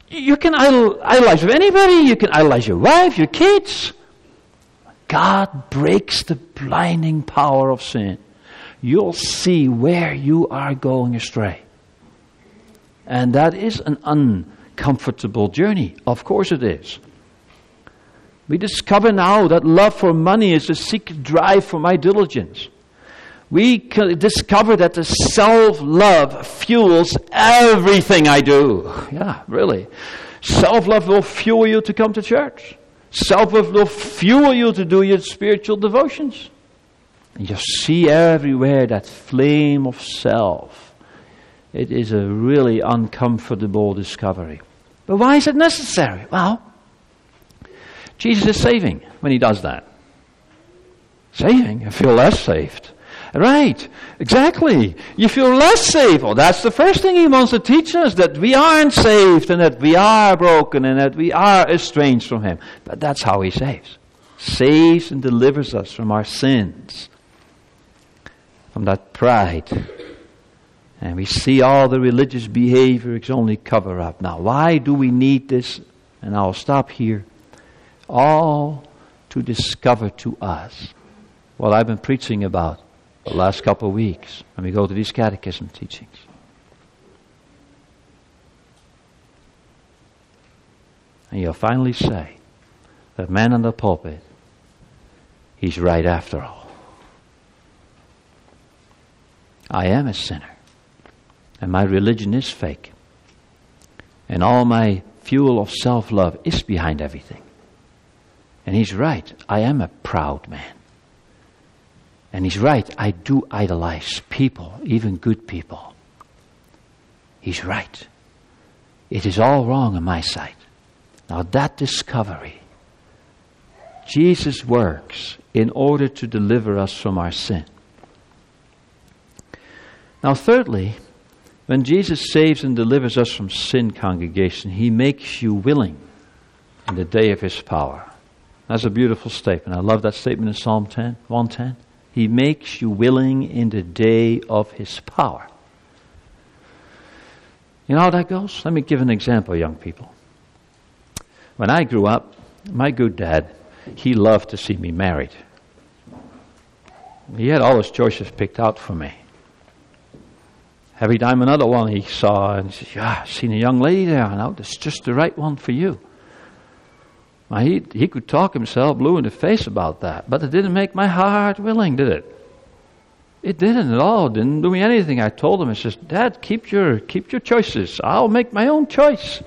You can idolize anybody. You can idolize your wife, your kids. God breaks the blinding power of sin. You'll see where you are going astray. And that is an uncomfortable journey. Of course it is. We discover now that love for money is a secret drive for my diligence. We discover that the self-love fuels everything I do. Yeah, really. Self-love will fuel you to come to church. Self-love will fuel you to do your spiritual devotions. And you see everywhere that flame of self. It is a really uncomfortable discovery. But why is it necessary? Well, Jesus is saving when he does that. Saving? You feel less saved. Right, exactly. You feel less saved. Well, that's the first thing he wants to teach us, that we aren't saved and that we are broken and that we are estranged from him. But that's how he saves. Saves and delivers us from our sins, from that pride. And we see all the religious behavior is only cover up. Now, why do we need this? And I'll stop here. All to discover to us what I've been preaching about the last couple of weeks when we go to these catechism teachings. And you'll finally say, that man in the pulpit, he's right after all. I am a sinner. And my religion is fake. And all my fuel of self-love is behind everything. And he's right. I am a proud man. And he's right. I do idolize people, even good people. He's right. It is all wrong on my side. Now that discovery, Jesus works in order to deliver us from our sin. Now thirdly, when Jesus saves and delivers us from sin, congregation, he makes you willing in the day of his power. That's a beautiful statement. I love that statement in Psalm 110. He makes you willing in the day of his power. You know how that goes? Let me give an example, young people. When I grew up, my good dad, he loved to see me married. He had all his choices picked out for me. Every time another one he saw, and he said, yeah, I've seen a young lady there, now that's just the right one for you. Now, he could talk himself blue in the face about that, but it didn't make my heart willing, did it? It didn't at all. It didn't do me anything. I told him, I said, Dad, keep your choices. I'll make my own choice.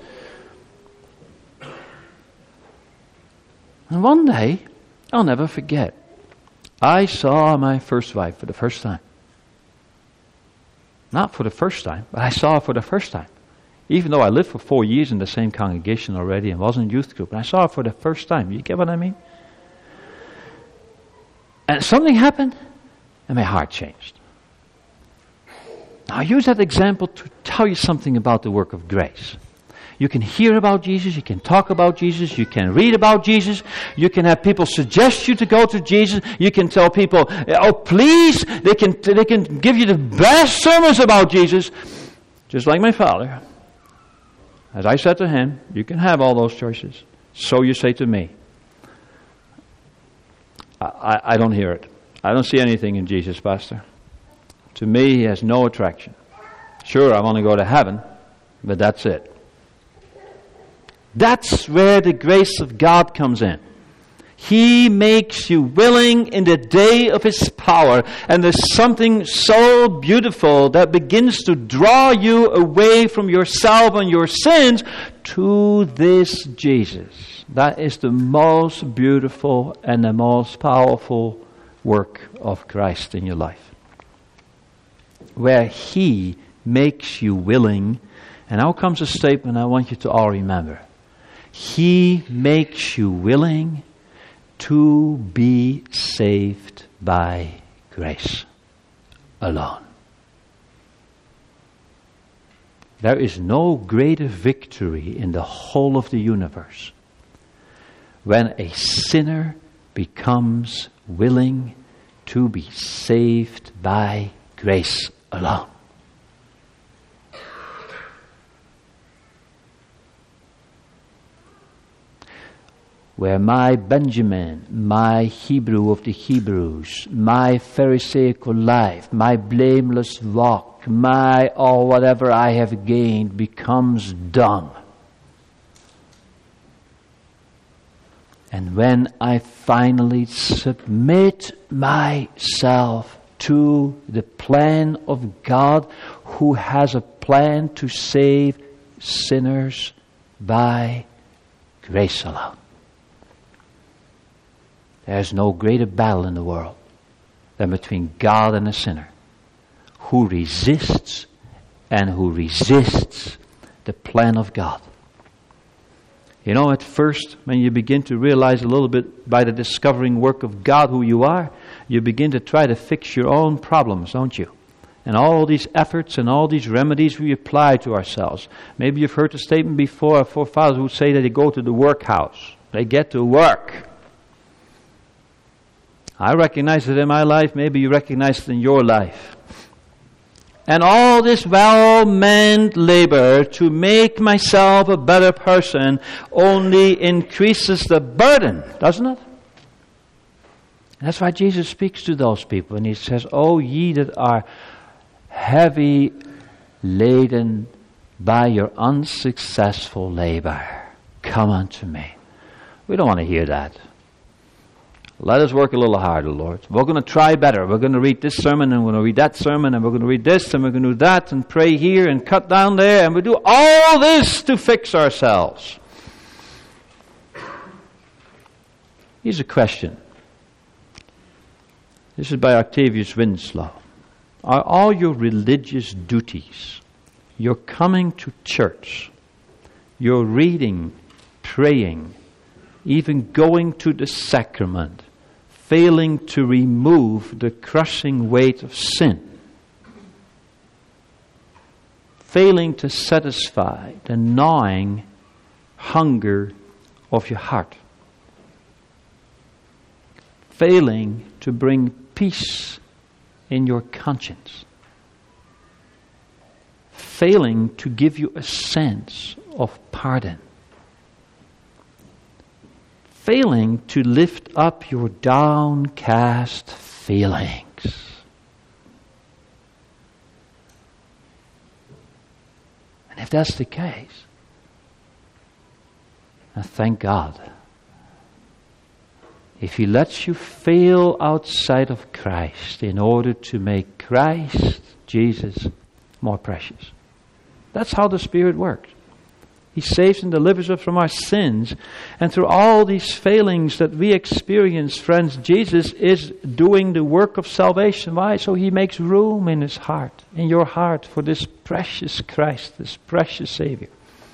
And one day, I'll never forget, I saw my first wife for the first time. Not for the first time, but I saw her for the first time. Even though I lived for 4 years in the same congregation already and was in youth group, and I saw her for the first time. You get what I mean? And something happened, and my heart changed. Now, I use that example to tell you something about the work of grace. You can hear about Jesus, you can talk about Jesus, you can read about Jesus, you can have people suggest you to go to Jesus, you can tell people, oh please, they can give you the best sermons about Jesus, just like my father. As I said to him, you can have all those choices. So you say to me, I don't hear it. I don't see anything in Jesus, Pastor. To me, he has no attraction. Sure, I want to go to heaven, but that's it. That's where the grace of God comes in. He makes you willing in the day of his power. And there's something so beautiful that begins to draw you away from yourself and your sins to this Jesus. That is the most beautiful and the most powerful work of Christ in your life. Where he makes you willing. And now comes a statement I want you to all remember. He makes you willing to be saved by grace alone. There is no greater victory in the whole of the universe when a sinner becomes willing to be saved by grace alone. where my Benjamin, my Hebrew of the Hebrews, my Pharisaical life, my blameless walk, my all whatever I have gained becomes dung. And when I finally submit myself to the plan of God, who has a plan to save sinners by grace alone. There's no greater battle in the world than between God and a sinner who resists the plan of God. You know, at first, when you begin to realize a little bit by the discovering work of God who you are, you begin to try to fix your own problems, don't you? And all these efforts and all these remedies we apply to ourselves. Maybe you've heard the statement before, our forefathers would say that they go to the workhouse. They get to work. I recognize it in my life, maybe you recognize it in your life. And all this well-meant labor to make myself a better person only increases the burden, doesn't it? That's why Jesus speaks to those people and he says, "O ye that are heavy laden by your unsuccessful labor, come unto me." We don't want to hear that. Let us work a little harder, Lord. We're going to try better. We're going to read this sermon and we're going to read that sermon and we're going to read this and we're going to do that and pray here and cut down there and we do all this to fix ourselves. Here's a question. This is by Octavius Winslow. Are all your religious duties, your coming to church, your reading, praying, even going to the sacrament, failing to remove the crushing weight of sin, failing to satisfy the gnawing hunger of your heart, failing to bring peace in your conscience, failing to give you a sense of pardon, failing to lift up your downcast feelings. And if that's the case, then thank God. If He lets you fail outside of Christ in order to make Christ, Jesus, more precious. That's how the Spirit works. He saves and delivers us from our sins. And through all these failings that we experience, friends, Jesus is doing the work of salvation. Why? So He makes room in His heart, in your heart, for this precious Christ, this precious Savior.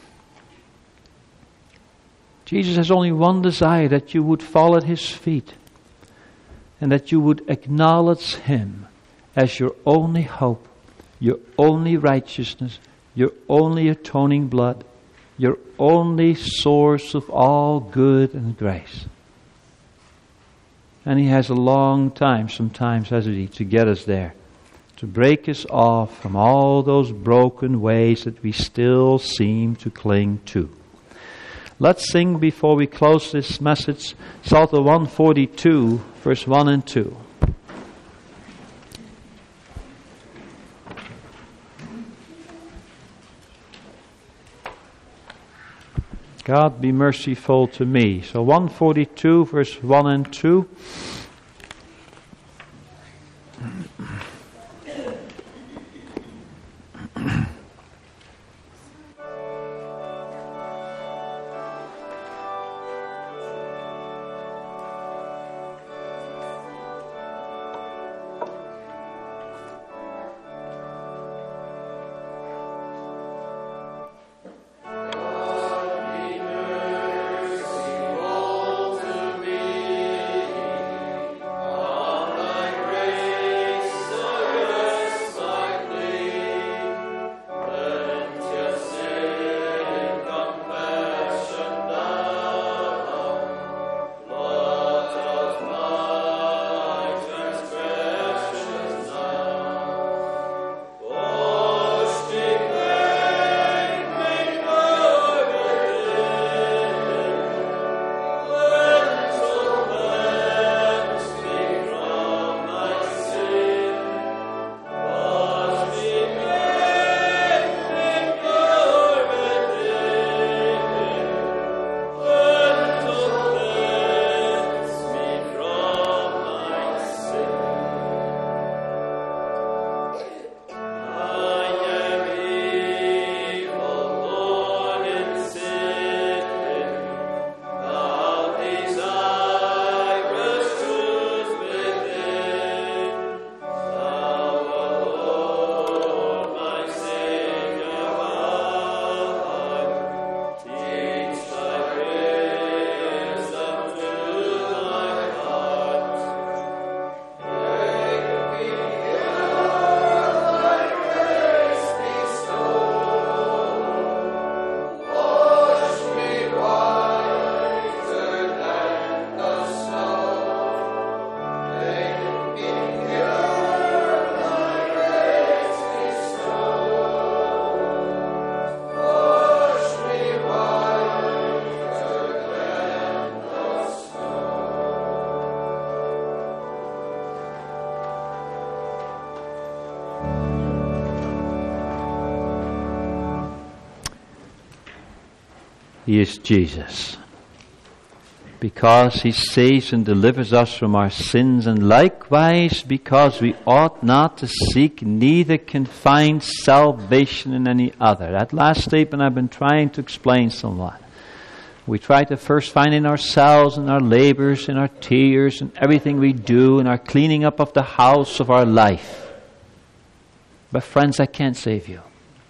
Jesus has only one desire, that you would fall at His feet and that you would acknowledge Him as your only hope, your only righteousness, your only atoning blood, your only source of all good and grace. And He has a long time, sometimes, hasn't He, to get us there, to break us off from all those broken ways that we still seem to cling to. Let's sing before we close this message, Psalter 142, verse 1 and 2. God be merciful to me. So 142 verse 1 and 2. He is Jesus. Because He saves and delivers us from our sins, and likewise because we ought not to seek, neither can find salvation in any other. That last statement I've been trying to explain somewhat. We try to first find in ourselves, in our labors, in our tears, in everything we do, in our cleaning up of the house of our life. But friends, that can't save you.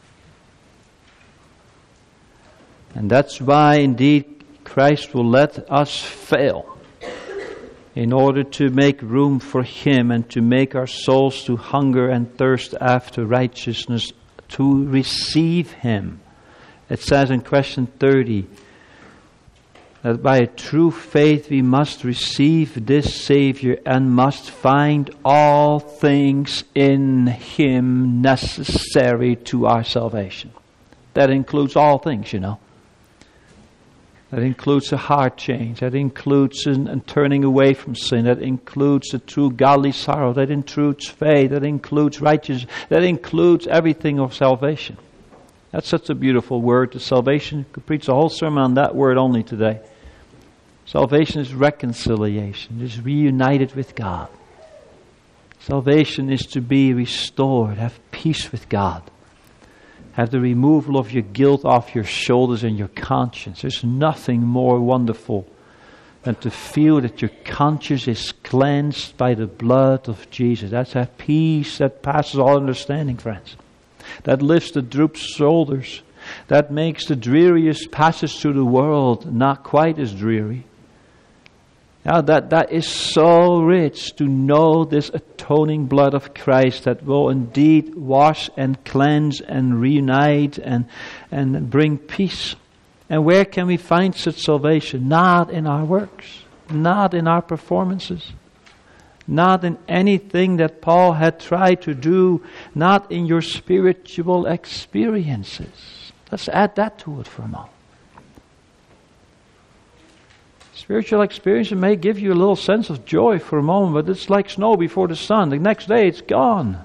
And that's why indeed Christ will let us fail in order to make room for Him and to make our souls to hunger and thirst after righteousness, to receive Him. It says in question 30 that by a true faith we must receive this Savior and must find all things in Him necessary to our salvation. That includes all things, you know. That includes a heart change. That includes a turning away from sin. That includes a true godly sorrow. That includes faith. That includes righteousness. That includes everything of salvation. That's such a beautiful word, the salvation. You could preach a whole sermon on that word only today. Salvation is reconciliation. It is reunited with God. Salvation is to be restored, have peace with God. Have the removal of your guilt off your shoulders and your conscience. There's nothing more wonderful than to feel that your conscience is cleansed by the blood of Jesus. That's a peace that passes all understanding, friends. That lifts the drooped shoulders. That makes the dreariest passage through the world not quite as dreary. Now that is so rich to know this atoning blood of Christ that will indeed wash and cleanse and reunite and bring peace. And where can we find such salvation? Not in our works, not in our performances, not in anything that Paul had tried to do, not in your spiritual experiences. Let's add that to it for a moment. Spiritual experience may give you a little sense of joy for a moment, but it's like snow before the sun. The next day it's gone.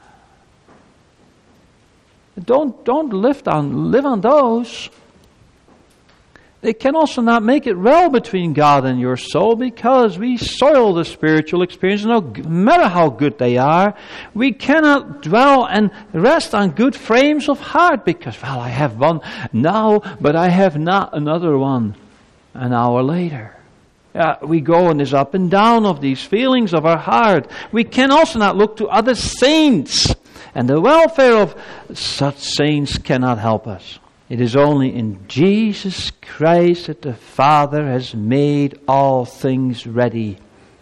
Don't live on those. They can also not make it well between God and your soul, because we soil the spiritual experience. No matter how good they are, we cannot dwell and rest on good frames of heart, because, well, I have one now, but I have not another one an hour later. We go in this up and down of these feelings of our heart. We can also not look to other saints, and the welfare of such saints cannot help us. It is only in Jesus Christ that the Father has made all things ready.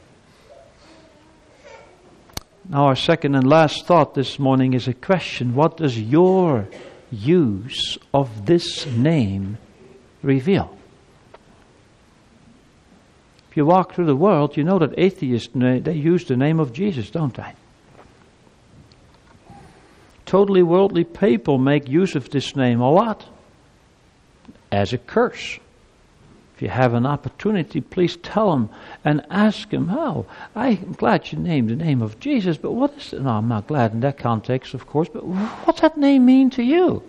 Now our second and last thought this morning is a question. What does your use of this name reveal? If you walk through the world, you know that atheists, they use the name of Jesus, don't they? Totally worldly people make use of this name a lot. As a curse. If you have an opportunity, please tell them and ask them, oh, I'm glad you named the name of Jesus, but what is it? No, I'm not glad in that context, of course, but what's that name mean to you?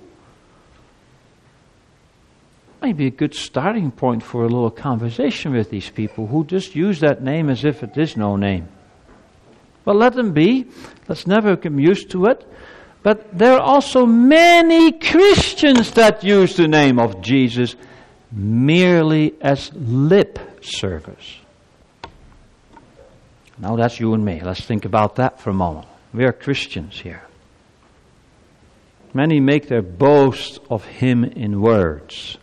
Maybe a good starting point for a little conversation with these people who just use that name as if it is no name. But let them be. Let's never get used to it. But there are also many Christians that use the name of Jesus merely as lip service. Now that's you and me. Let's think about that for a moment. We are Christians here. Many make their boast of Him in words.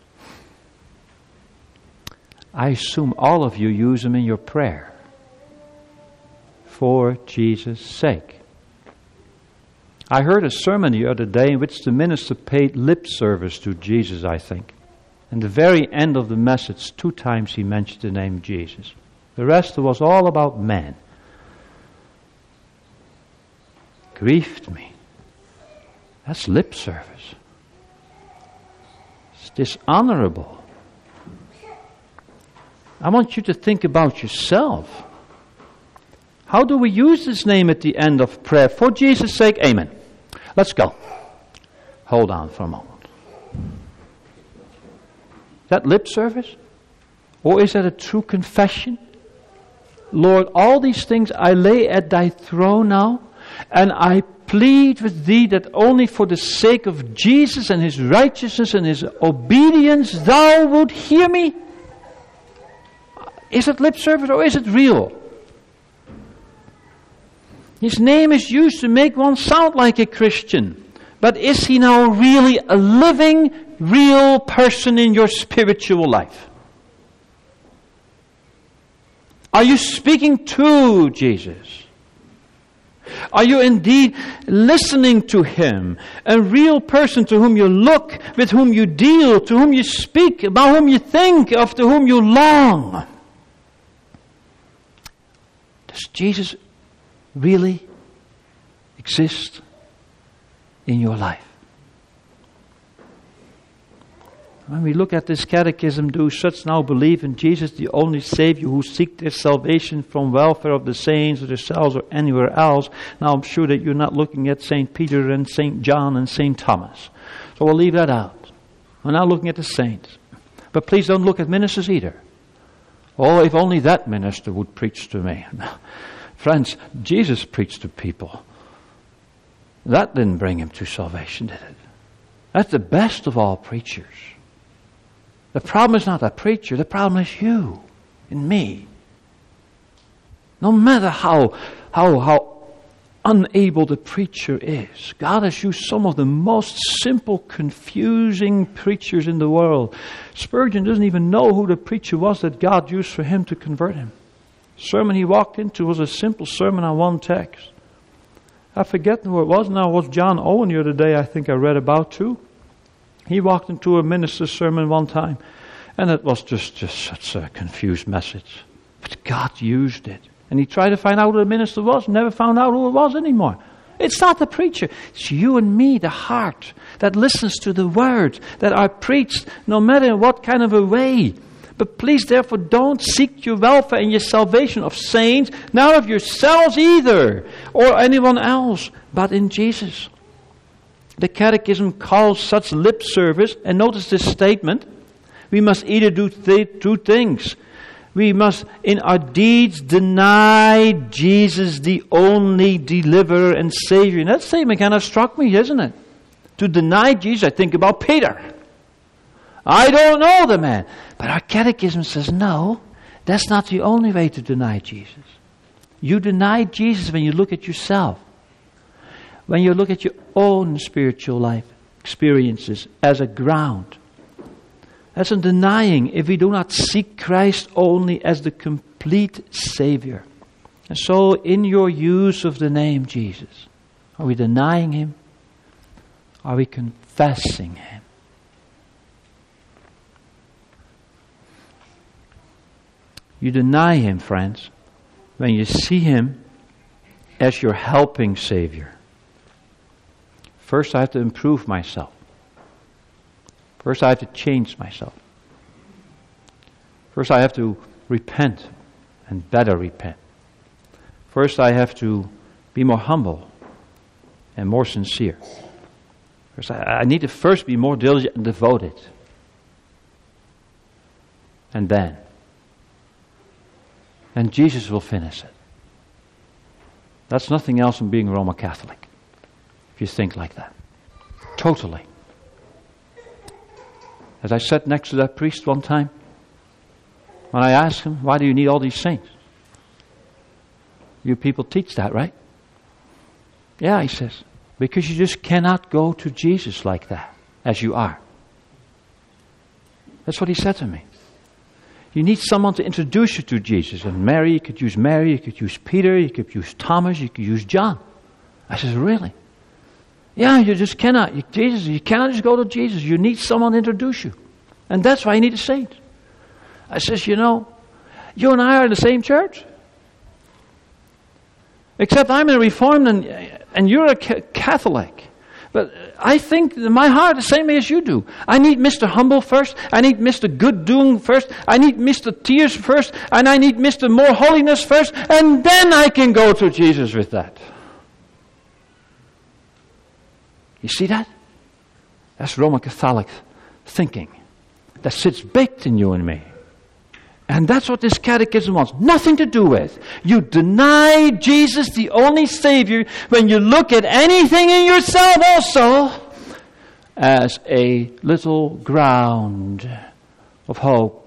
I assume all of you use them in your prayer. For Jesus' sake. I heard a sermon the other day in which the minister paid lip service to Jesus, I think. And the very end of the message, 2 times he mentioned the name Jesus. The rest was all about man. Grieved me. That's lip service. It's dishonorable. I want you to think about yourself. How do we use this name at the end of prayer? For Jesus' sake, amen. Let's go. Hold on for a moment. that lip service? Or is that a true confession? Lord, all these things I lay at thy throne now, and I plead with thee that only for the sake of Jesus and his righteousness and his obedience thou would hear me. Is it lip service or is it real? His name is used to make one sound like a Christian. But is he now really a living, real person in your spiritual life? Are you speaking to Jesus? Are you indeed listening to him? A real person to whom you look, with whom you deal, to whom you speak, about whom you think, of to whom you long. Does Jesus really exist in your life? When we look at this catechism, do such now believe in Jesus, the only Savior, who seek their salvation from welfare of the saints or themselves or anywhere else? Now I'm sure that you're not looking at St. Peter and St. John and St. Thomas. So we'll leave that out. We're not looking at the saints. But please don't look at ministers either. Oh, if only that minister would preach to me. Friends, Jesus preached to people. That didn't bring him to salvation, did it? That's the best of all preachers. The problem is not the preacher, the problem is you and me. No matter how unable the preacher is, God has used some of the most simple, confusing preachers in the world. Spurgeon doesn't even know who the preacher was that God used for him to convert him. The sermon he walked into was a simple sermon on one text. I forget who it was now. It was John Owen the other day, I think I read about too. He walked into a minister's sermon one time, and it was just such a confused message. But God used it. And he tried to find out who the minister was, never found out who it was anymore. It's not the preacher. It's you and me, the heart, that listens to the words that are preached, no matter in what kind of a way. But please, therefore, don't seek your welfare and your salvation of saints, not of yourselves either, or anyone else, but in Jesus. The Catechism calls such lip service, and notice this statement, we must either do two things. We must, in our deeds, deny Jesus the only deliverer and Savior. And that statement kind of struck me, isn't it? To deny Jesus, I think about Peter. I don't know the man. But our Catechism says, no, that's not the only way to deny Jesus. You deny Jesus when you look at yourself. When you look at your own spiritual life experiences as a ground. That's a denying if we do not seek Christ only as the complete Savior. And so in your use of the name Jesus, are we denying him? Are we confessing him? You deny him, friends, when you see him as your helping Savior. First, I have to improve myself. First, I have to change myself. First, I have to repent and better repent. First, I have to be more humble and more sincere. First, I need to first be more diligent and devoted. And then Jesus will finish it. That's nothing else than being a Roman Catholic. If you think like that. Totally. As I sat next to that priest one time, when I asked him, why do you need all these saints? You people teach that, right? Yeah, he says, because you just cannot go to Jesus like that, as you are. That's what he said to me. You need someone to introduce you to Jesus. And Mary, you could use Peter, you could use Thomas, you could use John. I says, really? Yeah, you just cannot. You cannot just go to Jesus. You need someone to introduce you. And that's why you need a saint. I says, you and I are in the same church. Except I'm a Reformed and you're a Catholic. But I think that my heart the same way as you do. I need Mr. Humble first. I need Mr. Good Doing first. I need Mr. Tears first. And I need Mr. More Holiness first. And then I can go to Jesus with that. You see that? That's Roman Catholic thinking. that sits baked in you and me. And that's what this catechism wants. Nothing to do with. You deny Jesus, the only Savior, when you look at anything in yourself also as a little ground of hope.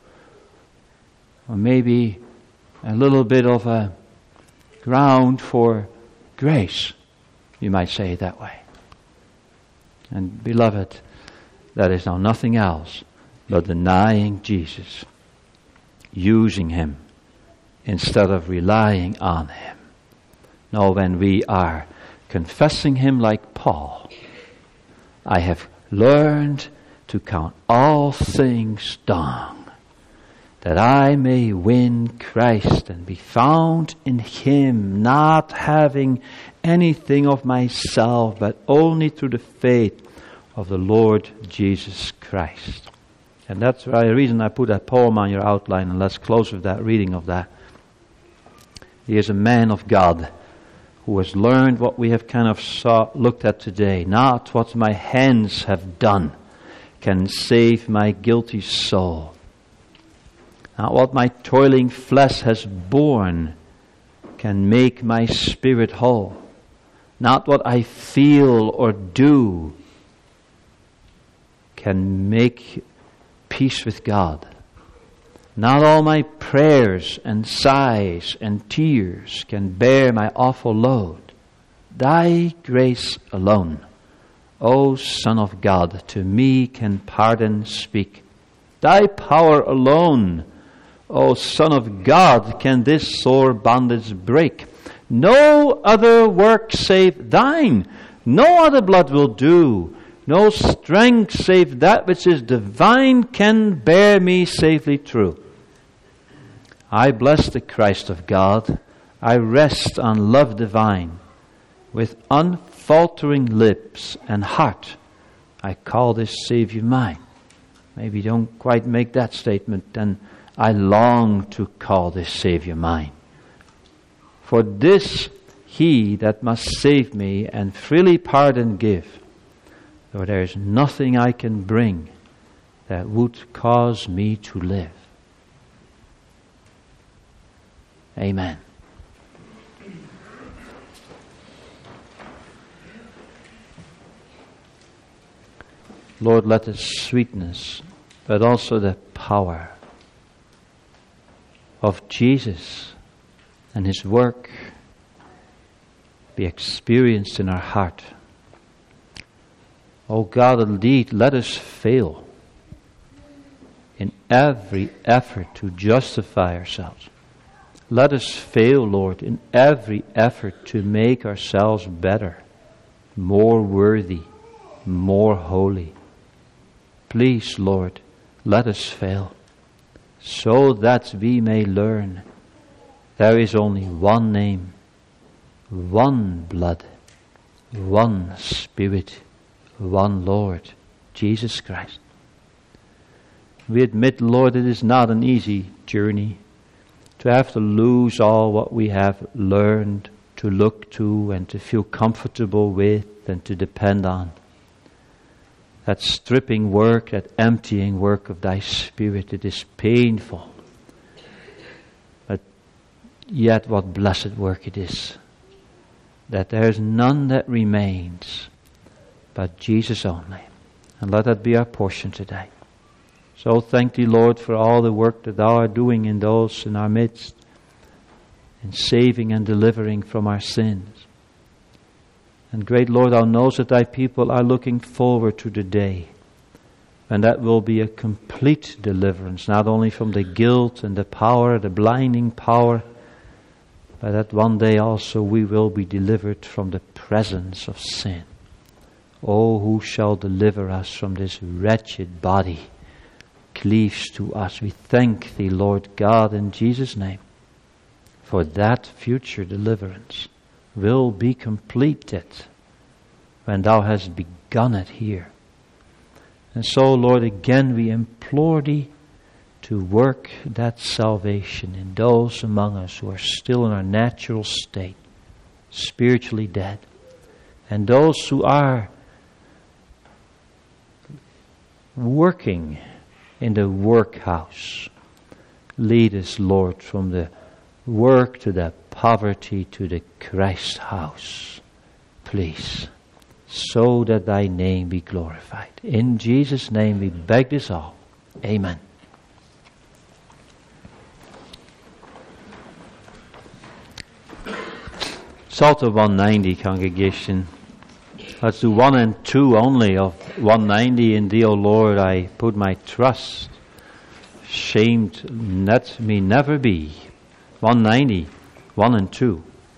Or maybe a little bit of a ground for grace. You might say it that way. And beloved, that is now nothing else but denying Jesus. Using Him instead of relying on Him. No, when we are confessing Him like Paul, I have learned to count all things dung, that I may win Christ and be found in Him, not having anything of myself, but only through the faith of the Lord Jesus Christ. And that's the reason I put that poem on your outline, and let's close with that reading of that. He is a man of God who has learned what we have kind of looked at today. Not what my hands have done can save my guilty soul. Not what my toiling flesh has borne can make my spirit whole. Not what I feel or do can make peace with God. Not all my prayers and sighs and tears can bear my awful load. Thy grace alone, O Son of God, to me can pardon speak. Thy power alone, O Son of God, can this sore bondage break. No other work save thine, no other blood will do. No strength save that which is divine can bear me safely through. I bless the Christ of God. I rest on love divine. With unfaltering lips and heart, I call this Savior mine. Maybe you don't quite make that statement, then I long to call this Savior mine. For this He that must save me and freely pardon give. For there is nothing I can bring that would cause me to live. Amen. Lord, let the sweetness, but also the power of Jesus and His work be experienced in our heart. Oh God, indeed, let us fail in every effort to justify ourselves. Let us fail, Lord, in every effort to make ourselves better, more worthy, more holy. Please, Lord, let us fail, so that we may learn there is only one name, one blood, one Spirit, one Lord, Jesus Christ. We admit, Lord, it is not an easy journey to have to lose all what we have learned to look to and to feel comfortable with and to depend on. That stripping work, that emptying work of Thy Spirit, it is painful. But yet what blessed work it is. That there is none that remains but Jesus only. And let that be our portion today. So thank Thee, Lord, for all the work that Thou art doing in those in our midst, in saving and delivering from our sins. And great Lord, Thou knows that Thy people are looking forward to the day when that will be a complete deliverance, not only from the guilt and the power, the blinding power, but that one day also we will be delivered from the presence of sin. Oh, who shall deliver us from this wretched body cleaves to us. We thank Thee, Lord God, in Jesus' name, for that future deliverance will be completed when Thou hast begun it here. And so, Lord, again we implore Thee to work that salvation in those among us who are still in our natural state, spiritually dead, and those who are working in the workhouse. Lead us, Lord, from the work to the poverty to the Christ house. Please, so that thy name be glorified. In Jesus' name we beg this all. Amen. Psalter 190, congregation. Let's do 1 and 2 only of 190. In thee, O Lord, I put my trust. Shamed let me never be. 190, 1 and 2.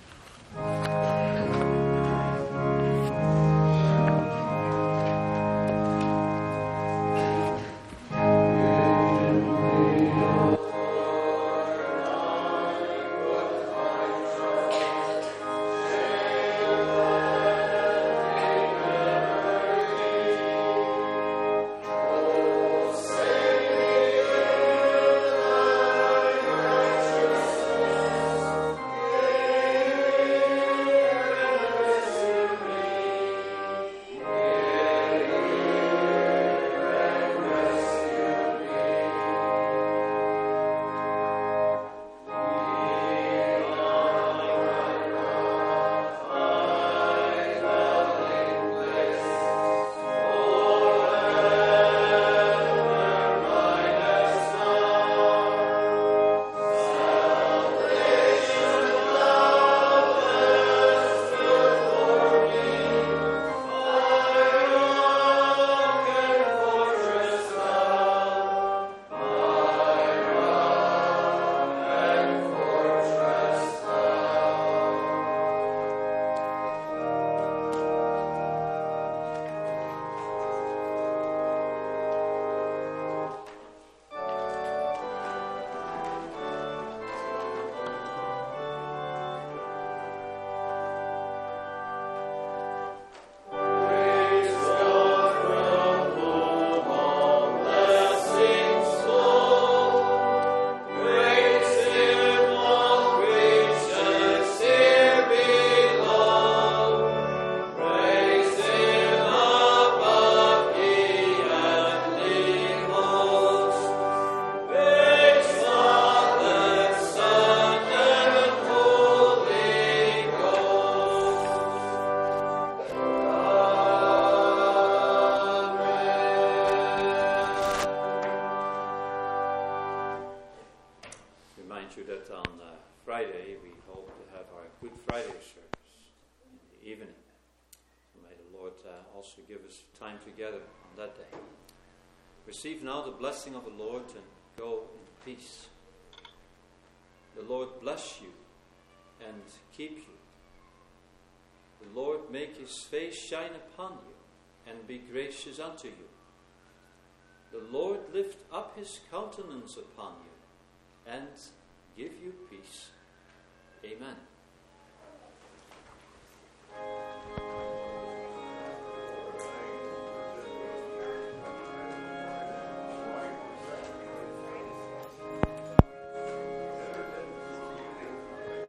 Receive now the blessing of the Lord and go in peace. The Lord bless you and keep you. The Lord make his face shine upon you and be gracious unto you. The Lord lift up his countenance upon you and give you peace. Amen.